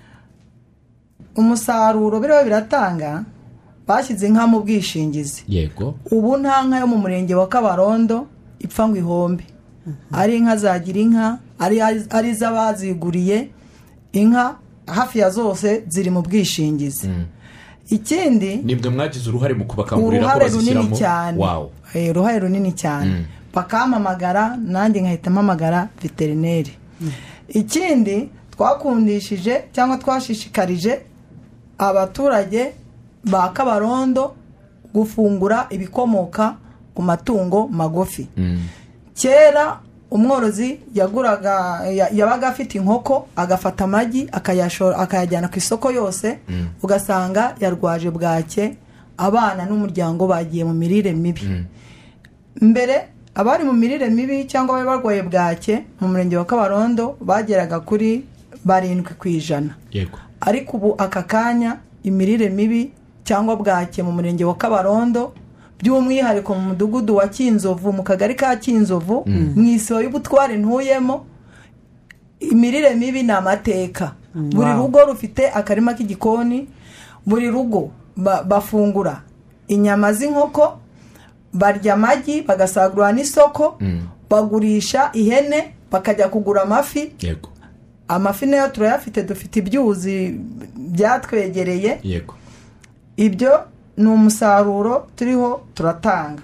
Umusaruro biriho biratanga, bashyize inka mu bwishingizi. Yego. Ubu nta nka yo mu murenge wa Kabarondo ipfa ngo ihombe. Ari inka zagira inka, ari iz'abaziguriye, inka hafi ya zose ziri mu bwishingizi. Ikindi nibwo mwagize uruhare mu kubakangurira ko bazishyiramo. Wow. Uruhare runini cyane. Bakampamagara nanjye nkahita mpamagara veterineri. Ikindi twakundishije cyangwa twashishikarije abaturage ba Kabarondo gufungura ibikomoka ku matungo magufi. Kera umworozi yabaga afite inkoko, agafata amagi akayajyana ku isoko yose, ugasanga yarwaje bwake, abana n'umuryango bagiye mu mirire mibi. Mbere abari mu mirire mibi cyangwa bari barwaye bwake mu murenge wa Kabarondo bageraga kuri 7%. Yego. Ariko ubu aka kanya imirire mibi cyangwa bwake mu murenge wa Kabarondo, by'umwihariko mu mudugudu wa Kinzovu, mu kagari ka Kinzovu, mu isibo y'ubutware ntuyemo, imirire mibi ni amateka. Buri rugo rufite akarima k'igikoni, buri rugo bafungura inyama z'inkoko, barya amagi, bagasagura n'isoko, bagurisha ihene, bakajya kugura amafi. Yego. Amafi nayo turayafite, dufite ibyuzi byatwegereye. Yego. Ibyo ni umusaruro turiho turatanga.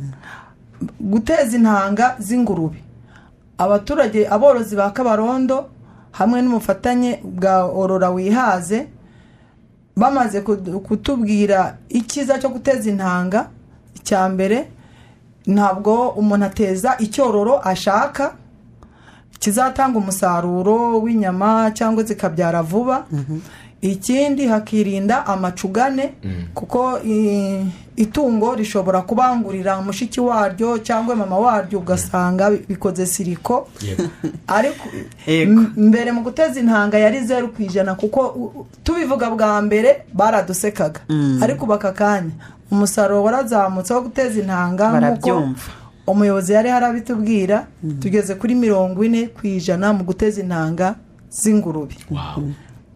Guteza intanga z'ingurube, abaturage aborozi ba Kabarondo hamwe n'umufatanye bwa Orora Wihaze bamaze kutubwira ikiza cyo guteza intanga. Icyambere, ntabwo umuntu ateza icyororo ashaka kizatanga umusaruro w'inyama cyangwa zikabyara vuba. Ikindi, hakirinda amacugane, kuko itungo rishobora kubangurira mushiki waryo cyangwa mama waryo, ugasanga bikoze siriko. Ariko mbere mu guteza intanga yari 0%, kuko tubivuga bwa mbere baradusekaga. Ariko bakakanya umusaruro warazamutse wo guteza intanga, barabyumva. Umuyobozi yari harabitubwira, tugeze kuri 40% mu guteza intanga z'ingurube. Wow.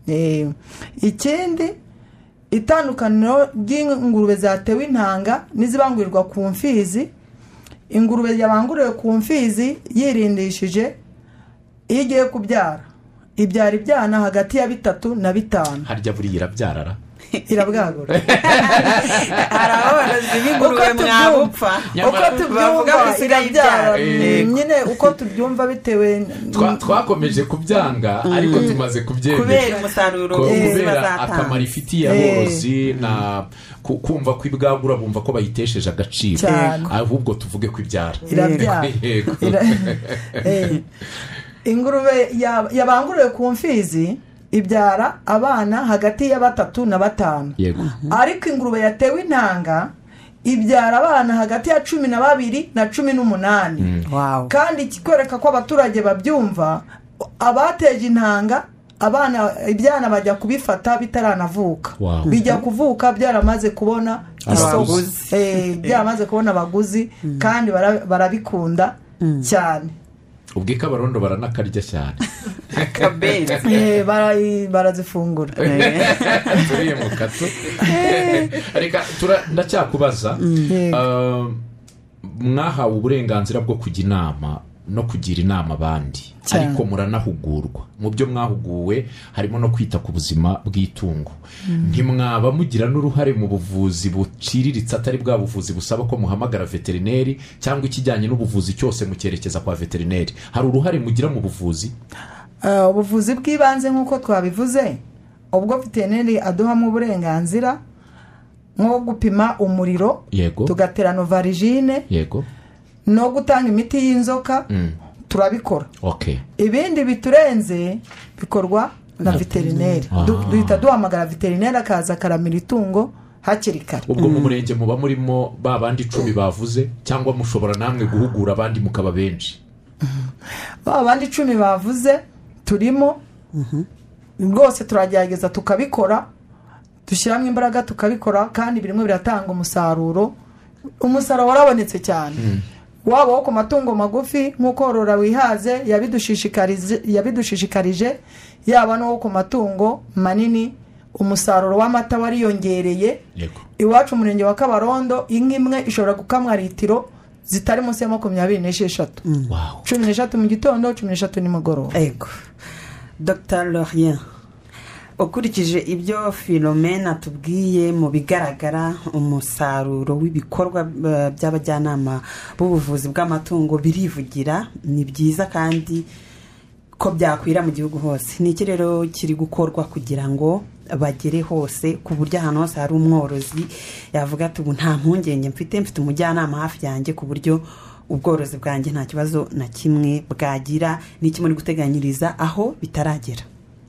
Ikindi, itandukaniro ry'ingurube zatewe intanga n'izibangurirwa ku mfizi. Ingurube yabanguriwe ku mfizi yirindishije, iyo igiye kubyara ibyara ibyana hagati ya 3 na 5. Harya buri irabyarara irabwagura. Araborozi b'ingurube mwabupfa, uko tubyumva irabyara nyine, uko tubyumva bitewe. Twakomeje kubyanga ariko tumaze kubyemera kubera umusaruro kubera akamaro ifitiye aborozi, na kumva ko ibwagura bumva ko bayitesheje agaciro, ahubwo tuvuge ko ibyara. Yego. Ingurube yabanguriwe ku mfizi ibyara abana hagati ya 3 na 5. Yego. Ariko ingurube yatewe intanga ibyara abana hagati ya 12 na 18. Wow. Kandi kikwereka ko abaturage babyumva, abateje intanga abana ibyana bajya kubifata bitaranavuka. Wow. Bijya kuvuka byaramaze kubona isoko, byaramaze kubona abaguzi, kandi barabikunda cyane. ubwo ikabarondo baranakarya cyane akabenzi barazifungura turiye mu kato. Reka ndacyakubaza, mwahawe uburenganzira bwo kujya inama no kugira inama abandi, ariko muranahugurwa. Mu byo mwahuguwe harimo no kwita ku buzima bw'itungo. Ntimwaba mugira n'uruhare mu buvuzi buciriritse, atari bwa buvuzi busaba ko muhamagara veterineri, cyangwa ikijyanye n'ubuvuzi cyose mukerekeza kwa veterineri? Hari uruhare mugira mu buvuzi? Ubuvuzi bw'ibanze nk'uko twabivuze, ubwo veterineri aduhamo uburenganzira nko gupima umuriro, tugatera novarigine, no gutanga imiti y'inzoka, turabikora. Ibindi biturenze bikorwa na veterineri. Duhita duhamagara veterineri akaza akaramira itungo hakiri kare. Ubwo mu murenge muba murimo ba bandi 10 bavuze, cyangwa mushobora namwe guhugura abandi mukaba benshi? Ba bandi 10 bavuze turimo, rwose turagerageza tukabikora, dushyiramo imbaraga tukabikora, kandi birimo biratanga umusaruro warabonetse cyane. Waba wo ku matungo magufi nk'uko Aurora Wihaze yabidushishikarije, yaba no ku matungo manini umusaruro w'amata wariyongereye. Iwacu umurenge wa Kabarondo inka imwe ishobora gukamwa litiro zitari munsi ya 26. 16 mu gitondo, 16 nimugoroba. Dr. Laurien, ukurikije ibyo Philomena tubwiye, mu bigaragara umusaruro w'ibikorwa by'abajyanama b'ubuvuzi bw'amatungo birivugira, ni byiza kandi ko byakwira mu gihugu hose. Ni iki rero kiri gukorwa kugira ngo bagere hose, ku buryo ahantu hose hari umworozi yavuga ati ubu nta mpungenge mfite umujyanama hafi yanjye, ku buryo ubworozi bwanjye nta kibazo na kimwe bwagira? Ni iki muri guteganyiriza aho bitaragera?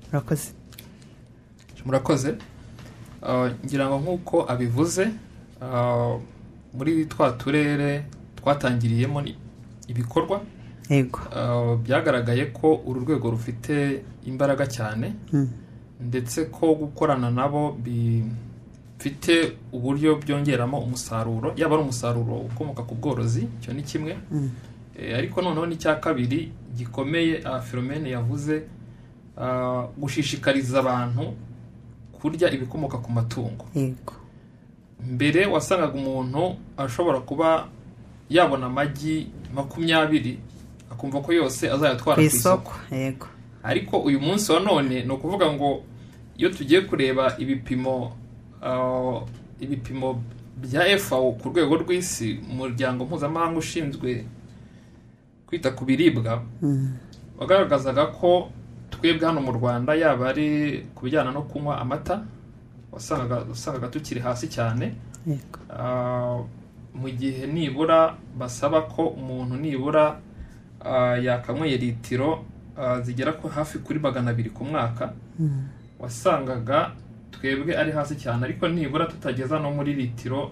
Murakoze. Ngira ngo nk'uko abivuze, muri twa turere twatangiriyemo ibikorwa, byagaragaye ko uru rwego rufite imbaraga cyane, ndetse ko gukorana nabo bifite uburyo byongeramo umusaruro, yaba ari umusaruro ukomoka ku bworozi, icyo ni kimwe. Ariko noneho n'icya kabiri gikomeye Philomene yavuze, gushishikariza abantu kurya ibikomoka ku matungo. Mbere wasangaga umuntu ashobora kuba yabona amagi 20 akumva ko yose azayatwara ku isoko. Ariko uyu munsi wa none ni ukuvuga ngo iyo tugiye kureba ibipimo bya FAO ku rwego rw'isi, umuryango mpuzamahanga ushinzwe kwita ku biribwa, bagaragazaga ko twebwe hano mu Rwanda, yaba ari ku bijyana no kunywa amata, wasangaga tukiri hasi cyane. Mu gihe nibura basaba ko umuntu nibura yakanyweye litiro zigera ko hafi kuri 200 ku mwaka, wasangaga twebwe ari hasi cyane, ariko nibura tutageza no muri litiro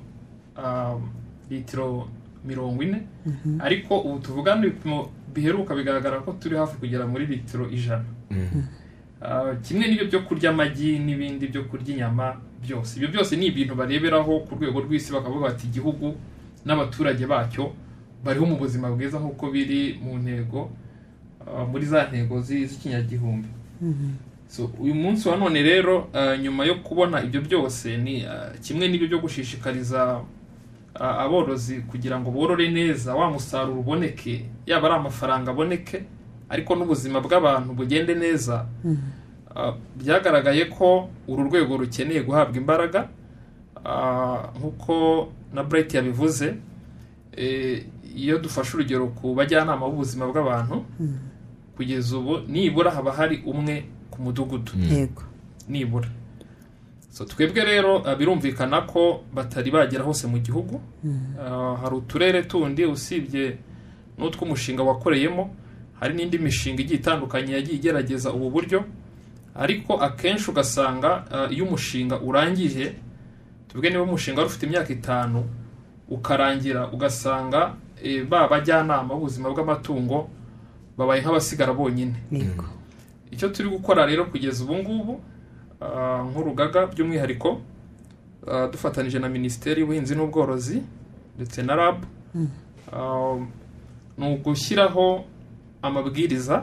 40. Ariko ubu tuvugana ibipimo biheruka bigaragara ko turi hafi kugera muri litiro 100. Kimwe n'ibyo byo kurya amagi n'ibindi byo kurya inyama byose, ibyo byose ni ibintu bareberaho ku rwego rw'isi, bakavuga bati igihugu n'abaturage bacyo bariho mu buzima bwiza nk'uko biri mu ntego, muri za ntego z'ikinyagihumbi. uyu munsi wa none rero nyuma yo kubona ibyo byose ni kimwe n'ibyo byo gushishikariza aborozi kugira ngo borore neza, wa musaruro uboneke, yaba ari amafaranga aboneke ariko n'ubuzima bw'abantu bugende neza. Byagaragaye ko uru rwego rukeneye guhabwa imbaraga, nk'uko na Bright yabivuze. Iyo dufashe urugero ku bajyanama b'ubuzima bw'abantu, kugeza ubu nibura haba hari umwe ku mudugudu, nibura. So twebwe rero birumvikana ko batari bagera hose mu gihugu. Hari uturere tundi usibye n'utw'umushinga wakoreyemo, hari n'indi mishinga igiye itandukanye yagiye igerageza ubu buryo, ariko akenshi ugasanga iyo umushinga urangije, tuvuge niba umushinga wari ufite imyaka 5 ukarangira, ugasanga bajyanama b'ubuzima bw'amatungo babaye nk'abasigara bonyine. Icyo turi gukora rero kugeza ubu ngubu nk'urugaga by'umwihariko dufatanije na Minisiteri y'Ubuhinzi n'Ubworozi ndetse na RAB, ni ugushyiraho amabwiriza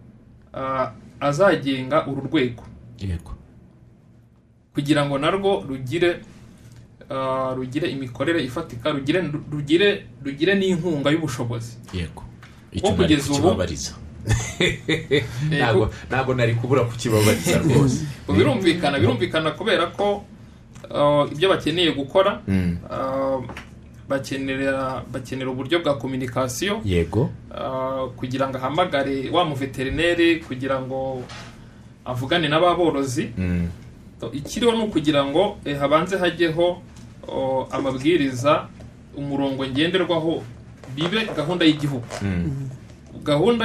azagenga uru rwego, yego, kugira ngo narwo rugire imikorere ifatika, rugire n'inkunga y'ubushobozi. yego, icyo kugeza ubu ntabwo nari kubura kukibabariza rwose. birumvikana kubera ko ibyo bakeneye gukora bakenera uburyo bwa kominikasiyo, yego, kugira ngo ahamagare wa muveterineri kugira ngo avugane n'ababorozi. Ikiriho ni ukugira ngo habanze hajyeho amabwiriza, umurongo ngenderwaho, bibe gahunda y'igihugu. Gahunda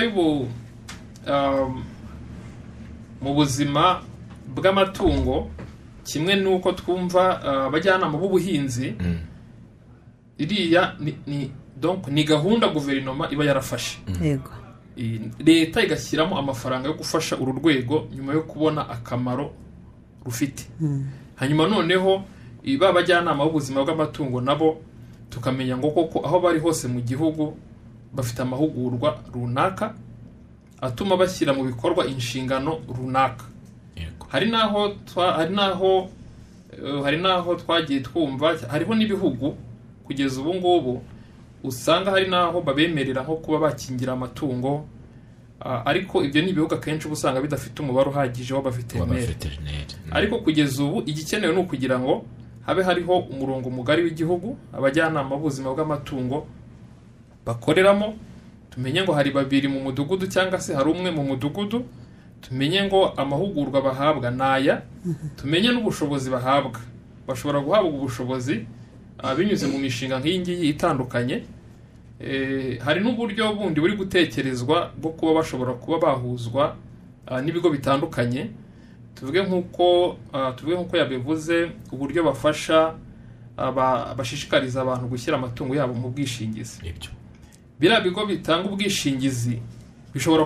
mu buzima bw'amatungo, kimwe n'uko twumva abajyanama b'ubuhinzi, iriya ni gahunda guverinoma iba yarafashe, leta igashyiramo amafaranga yo gufasha uru rwego nyuma yo kubona akamaro rufite. Hanyuma noneho ba bajyanama b'ubuzima bw'amatungo nabo tukamenya ngo koko aho bari hose mu gihugu bafite amahugurwa runaka atuma bashyira mu bikorwa inshingano runaka. Hari naho twagiye twumva, hariho n'ibihugu kugeza ubu ngubu usanga hari naho babemerera nko kuba bakingira amatungo, ariko ibyo ni ibihugu akenshi usanga bidafite umubare uhagije w'abaveterineri. Ariko kugeza ubu igikenewe ni ukugira ngo habe hariho umurongo mugari w'igihugu abajyanama b'ubuzima bw'amatungo bakoreramo. Tumenye ngo hari 2 mu mudugudu cyangwa se hari umwe mu mudugudu, tumenye ngo amahugurwa bahabwa naya, tumenye n'ubushobozi bahabwa. Bashobora guhabwa ubushobozi binyuze mu mishinga nk'iyi ngiyi itandukanye. Hari n'uburyo bundi buri gutekerezwa bwo kuba bashobora kuba bahuzwa n'ibigo bitandukanye. Tuvuge nk'uko yabivuze, uburyo bafasha bashishikariza abantu gushyira amatungo yabo mu bwishingizi. Biriya bigo bitanga ubwishingizi bishobora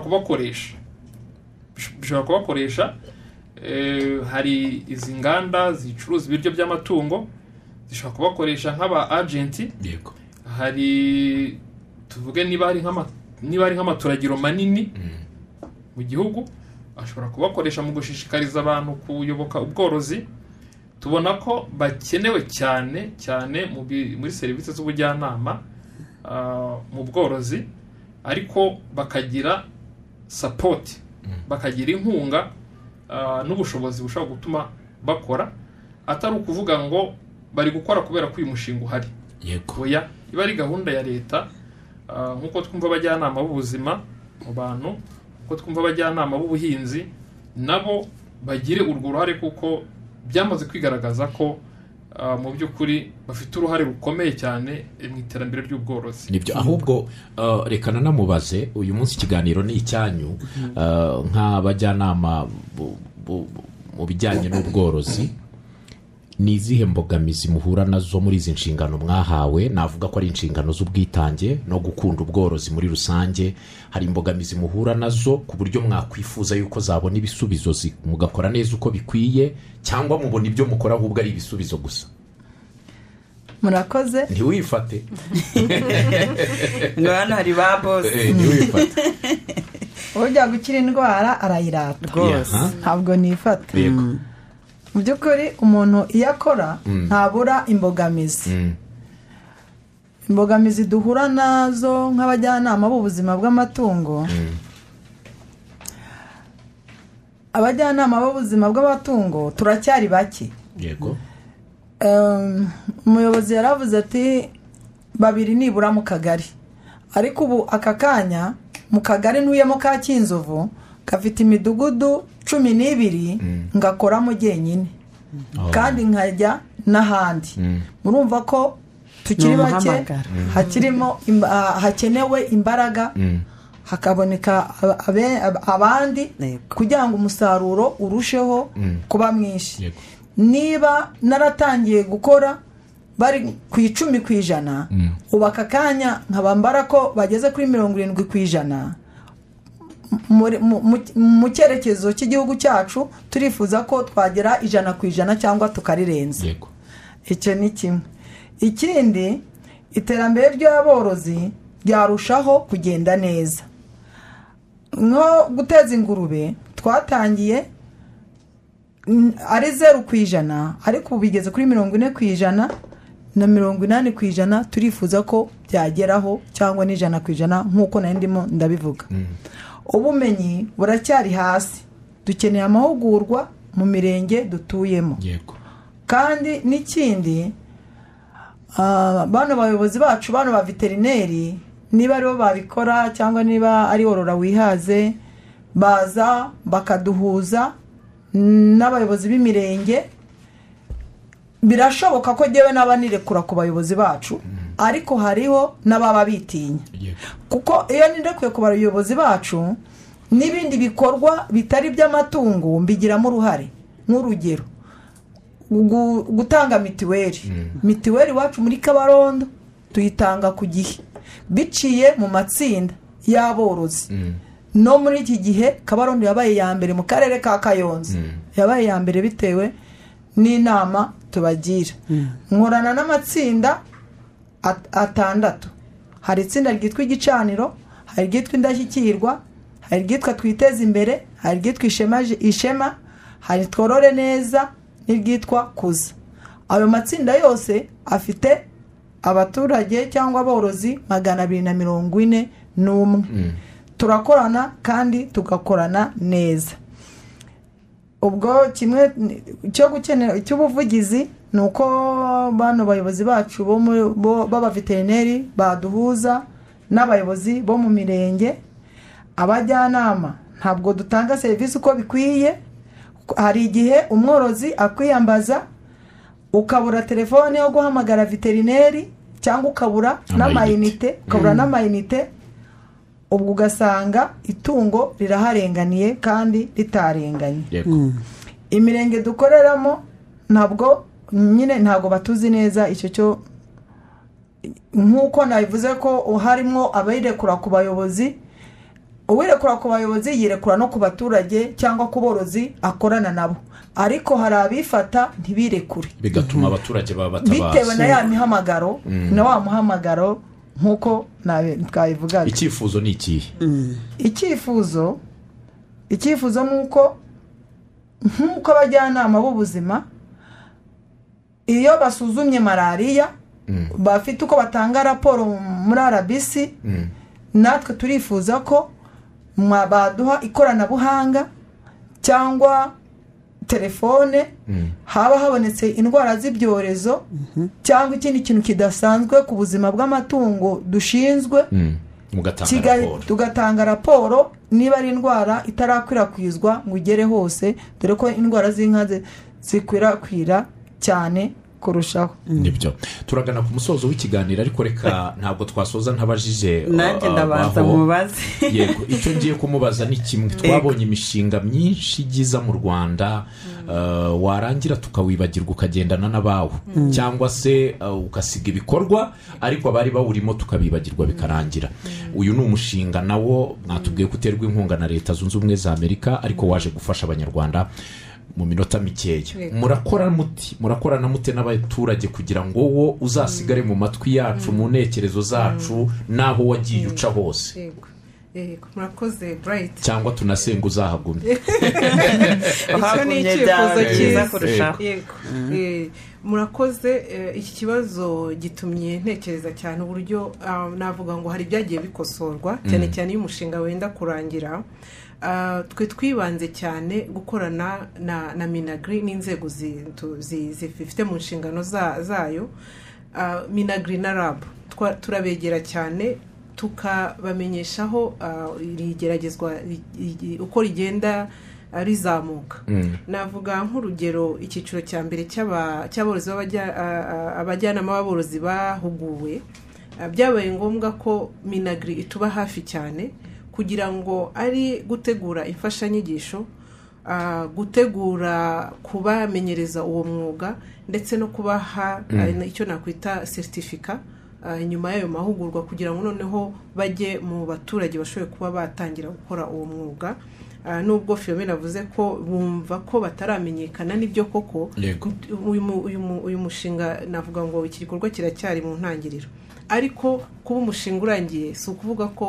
kubakoresha. Hari izi nganda zicuruza ibiryo by'amatungo zishobora kubakoresha nk'aba agenti. Hari tuvuge niba ari nk'amaturagiro manini mu gihugu, ashobora kubakoresha mu gushishikariza abantu kuyoboka ubworozi. Tubona ko bakenewe cyane muri serivisi z'ubujyanama mu bworozi, ariko bakagira support, bakagira inkunga n'ubushobozi bushobora gutuma bakora, atari ukuvuga ngo bari gukora kubera ko uyu mushinga uhari. Oya, iba ari gahunda ya leta, nk'uko twumva abajyanama b'ubuzima mu bantu, nk'uko twumva abajyanama b'ubuhinzi nabo bagire urwo ruhare, kuko byamaze kwigaragaza ko mu by'ukuri bafite uruhare rukomeye cyane mu iterambere ry'ubworozi. Nibyo, ahubwo reka namubaze, uyu munsi ikiganiro ni icyanyu nk'abajyanama mu bijyanye n'ubworozi. Ni izihe mbogamizi muhura nazo muri izi nshingano mwahawe? Navuga ko ari inshingano z'ubwitange no gukunda ubworozi muri rusange. Hari imbogamizi muhura nazo ku buryo mwakwifuza yuko zabona ibisubizo mugakora neza uko bikwiye, cyangwa mubona ibyo mukora ahubwo ari ibisubizo gusa? Murakoze. Ntiwifate ngo hano hari ba bose. Ntiwifate. Ujya gukira indwara arayirata rwose, ntabwo nifata. Mu by'ukuri umuntu iyo akora ntabura imbogamizi. Imbogamizi duhura nazo nk'abajyanama b'ubuzima bw'amatungo, abajyanama b'ubuzima bw'amatungo turacyari bake. Yego. Umuyobozi yaravuze ati 2 nibura mu kagari, ariko ubu aka kanya mu kagari ntuyemo ka Kinzovu gafite imidugudu 12 ngakoramo jyenyine, kandi nkajya n'ahandi. Murumva ko tukiri bake, hakenewe imbaraga, hakaboneka abandi kugira ngo umusaruro urusheho kuba mwinshi. Niba naratangiye gukora bari ku 10%, ubu aka kanya nkabambara ko bageze kuri 70%. Mu cyerekezo cy'igihugu cyacu turifuza ko twagera 100% cyangwa tukarirenza. Icyo ni kimwe. Ikindi, iterambere ry'aborozi ryarushaho kugenda neza. nko guteza ingurube twatangiye ari 0% ariko ubu bigeze kuri 40% na 80% turifuza ko byageraho cyangwa ni 100% nk'uko nari ndimo ndabivuga. Ubumenyi buracyari hasi, dukeneye amahugurwa mu mirenge dutuyemo. Yego. Kandi n'ikindi bano bayobozi bacu, bano ba veterineri, niba aribo babikora cyangwa niba ari Orora Wihaze, baza bakaduhuza n'abayobozi b'imirenge. Birashoboka ko jewe n'abanirekura ku bayobozi bacu, ariko hariho n'ababa bitinya. Kuko iyo nindekuye ku bayobozi bacu, n'ibindi bikorwa bitari by'amatungo mbigiramo uruhare. Nk'urugero, gutanga mitiweli wacu muri Kabarondo tuyitanga ku gihe biciye mu matsinda y'aborozi. No muri iki gihe Kabarondo yabaye ya mbere mu karere ka Kayonza, yabaye ya mbere bitewe n'inama tubagira. Nkorana n'amatsinda 6. Hari itsinda ryitwa Igicaniro, hari ryitwa Indashyikirwa, hari ryitwa Twiteze Imbere, hari ryitwa Ishema, hari Tworore Neza n'iryitwa Kuza. Ayo matsinda yose afite abaturage cyangwa aborozi 241. Turakorana kandi tugakorana neza. Ubwo kimwe cyo gukenera icy'ubuvugizi nuko bano bayobozi bacu bo baba veterineri baduhuza n'abayobozi bo mu mirenge. Abajyanama ntabwo dutanga serivisi uko bikwiye. Hari igihe umworozi akwiyambaza ukabura telefone yo guhamagara veterineri cyangwa ukabura n'amayinite, ubwo ugasanga itungo riraharenganiye kandi ritarenganye. Imirenge dukoreramo ntabwo batuzi neza icyo cyo, nk'uko nabivuze ko harimo abirekura ku bayobozi. Uwirekura ku bayobozi yirekura no ku baturage cyangwa ku borozi akorana nabo, ariko hari abifata ntibirekure, bigatuma abaturage baba batabaza bitewe na ya mihamagaro na wa muhamagaro. Nkuko twabivuga, icyifuzo ni ikihe? Icyifuzo nuko nk'uko abajyanama b'ubuzima iyo basuzumye malaria bafite uko batanga raporo muri RBC, natwe turifuza ko baduha ikoranabuhanga cyangwa telefone, haba habonetse indwara z'ibyorezo cyangwa ikindi kintu kidasanzwe ku buzima bw'amatungo dushinzwe, tugatanga raporo niba ari indwara itarakwirakwizwa ngo igere hose, dore ko indwara z'inka zikwirakwira cyane kurushaho. Nibyo turagana ku musozo w'ikiganiro, ariko reka ntabwo twasoza ntabajije nanjye ndabanza mubaze. Yego, icyo ngiye kumubaza ni kimwe. Twabonye imishinga myinshi igiza mu Rwanda, warangira tukawibagirwa ukagendana n'abawe, cyangwa se ukasiga ibikorwa ariko abari bawurimo tukabibagirwa bikarangira. Uyu ni umushinga nawo mwatubwiye ko uterwa inkunga na Leta Zunze Ubumwe za Amerika, ariko waje gufasha abanyarwanda mu minota mikeya. Murakorana mute n'abaturage kugira ngo wo uzasigare mu matwi yacu, mu ntekerezo zacu, naho wagiye uca hose? Murakoze Bright, cyangwa tunasenga uzahagumye. Murakoze. Iki kibazo gitumye ntekereza cyane uburyo navuga ngo hari byagiye bikosorwa, cyane cyane y'umushinga wenda kurangira. Twe twibanze cyane gukorana na Minagri n'inzego zifite mu nshingano zayo. Minagri na RAB turabegera cyane, tukabamenyeshaho irigeragezwa uko rigenda rizamuka. Navuga nk'urugero, icyiciro cya mbere cy'aborozi abajyanama b'aborozi bahuguwe, byabaye ngombwa ko Minagri ituba hafi cyane kugira ngo ari gutegura imfashanyigisho, gutegura kubamenyereza uwo mwuga, ndetse no kubaha icyo nakwita certificate nyuma y'ayo mahugurwa, kugira ngo noneho bajye mu baturage bashoboye kuba batangira gukora uwo mwuga. Nubwo Philomena avuze ko bumva ko bataramenyekana, n'ibyo koko uyu mushinga navuga ngo iki gikorwa kiracyari mu ntangiriro, ariko kuba umushinga urangiye si ukuvuga ko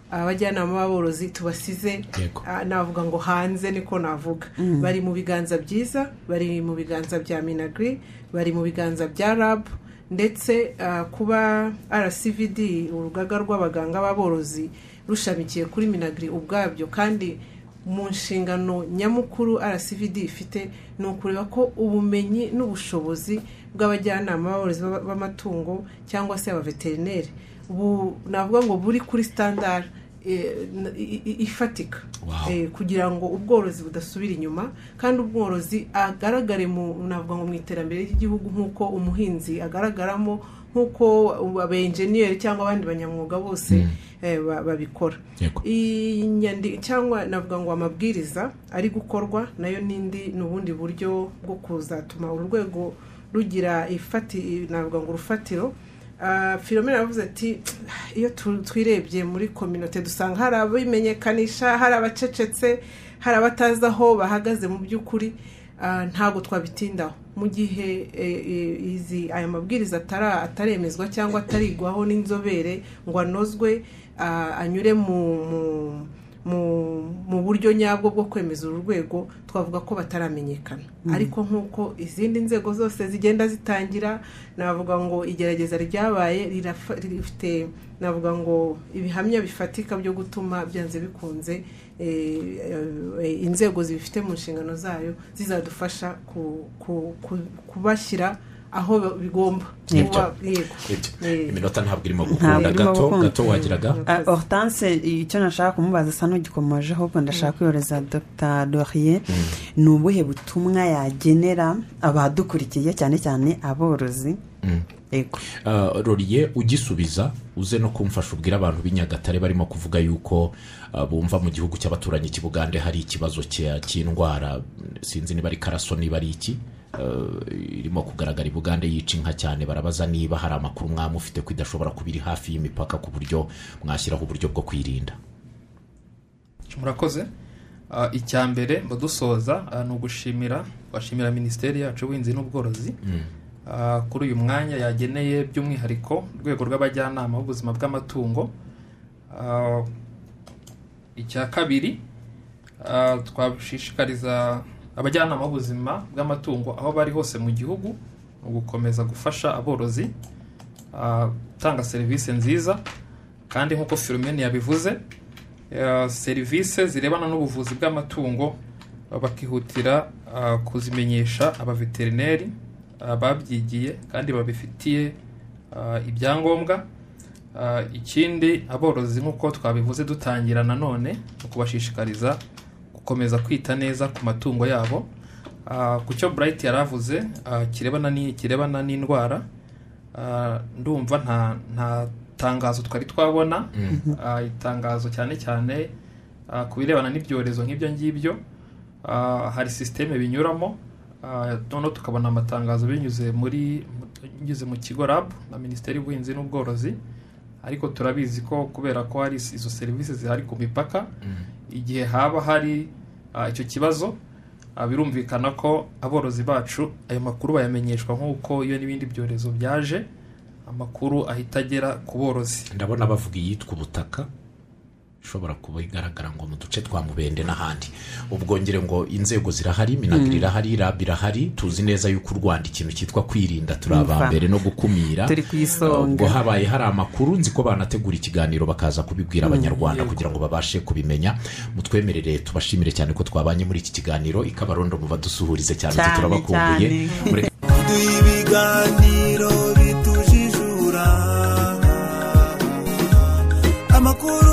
abajyanama b'aborozi tubasize navuga ngo hanze niko navuga bari mu biganza byiza, bari mu biganza bya Minagri, bari mu biganza bya RAB, ndetse kuba RCVD urugaga rw'abaganga b'aborozi rushamikiye kuri Minagri ubwabyo, kandi mu nshingano nyamukuru RCVD ifite ni ukureba ko ubumenyi n'ubushobozi bw'abajyanama b'aborozi b'amatungo cyangwa se abaveterineri navuga ngo buri kuri standard ifatika kugira ngo ubworozi budasubira inyuma, kandi ubworozi agaragare navuga ngo mu iterambere ry'igihugu nk'uko umuhinzi agaragaramo, nk'uko abenjeniyeri cyangwa abandi banyamwuga bose babikora. Cyangwa navuga ngo amabwiriza ari gukorwa nayo n'ubundi buryo bwo kuzatuma urwego rugira navuga ngo urufatiro. Philomena yavuze ati iyo twirebye muri community dusanga hari abimenyekanisha, hari abacecetse, hari abatazi aho bahagaze mu by'ukuri, ntago twabitindaho mu gihe aya mabwiriza ataremezwa cyangwa atarigwaho n'inzobere ngo anozwe anyure mu buryo nyabwo bwo kwemeza urwego, twavuga ko bataramenyekana. Ariko nk'uko izindi nzego zose zigenda zitangira, navuga ngo igerageza ryabaye rifite navuga ngo ibihamya bifatika byo gutuma byanze bikunze inzego zibifite mu nshingano zayo zizadufasha kubashyira aho bigomba. Iminota ntabwo irimo gukunda. Gato wagiraga Hortense, icyo nashaka kumubaza sa n'ugikomoje ahubwo ndashaka kwiyoreza Dr Dorier, ni ubuhe butumwa yagenera abadukurikiye cyane cyane aborozi? Roriye ugisubiza uze no kumfasha ubwira abantu b'Inyagatare barimo kuvuga yuko bumva mu gihugu cy'abaturanyi cy'Ubugande hari ikibazo cy'indwara, sinzi niba ari karaso niba ari iki irimo kugaragara i Bugande yica inka cyane. Barabaza niba hari amakuru mwamufite ko idashobora kubiri hafi y'imipaka ku buryo mwashyiraho uburyo bwo kwirinda. Murakoze. Icyambere badusoza ni ugushimira Minisiteri yacu y'Ubuhinzi n'Ubworozi kuri uyu mwanya yageneye by'umwihariko urwego rw'abajyanama b'ubuzima bw'amatungo. Icya kabiri, twabishishikariza abajyanama b'ubuzima bw'amatungo aho bari hose mu gihugu mu gukomeza gufasha aborozi gutanga serivisi nziza, kandi nk'uko Philomena yabivuze, serivisi zirebana n'ubuvuzi bw'amatungo bakihutira kuzimenyesha abaveterineri babyigiye kandi babifitiye ibyangombwa. Ikindi, aborozi nk'uko twabivuze dutangira nanone no kubashishikariza gukomeza kwita neza ku matungo yabo. Ku cyo Bright yaravuze kirebana n'indwara, ndumva nta tangazo twari twabona, itangazo cyane cyane ku birebana n'ibyorezo nk'ibyo ngibyo. Hari systeme binyuramo, noneho tukabona amatangazo binyuze mu kigo RAB na Minisiteri y'Ubuhinzi n'Ubworozi. Ariko turabizi ko kubera ko hari izo serivisi zihari ku mipaka, igihe haba hari icyo kibazo, birumvikana ko aborozi bacu ayo makuru bayamenyeshwa, nk'uko iyo n'ibindi byorezo byaje amakuru ahita agera ku borozi. Ndabona bavuga iyitwa ubutaka ishobora kuba igaragara ngo mu duce twa Mubende n'ahandi. Ubwongere ngo inzego zirahari, Minagri irahari, RAB irahari. Tuzi neza yuko u Rwanda ikintu cyitwa kwirinda turabambere no gukumira. Ubwo habaye hari amakuru, nzi ko banategura ikiganiro bakaza kubibwira abanyarwanda kugira ngo babashe kubimenya. Mutwemerere tubashimire cyane ko twabanye muri iki kiganiro. Ikabarondo muba dusuhurize cyane, turabakumbuye. Ibiganiro bitujijura amakuru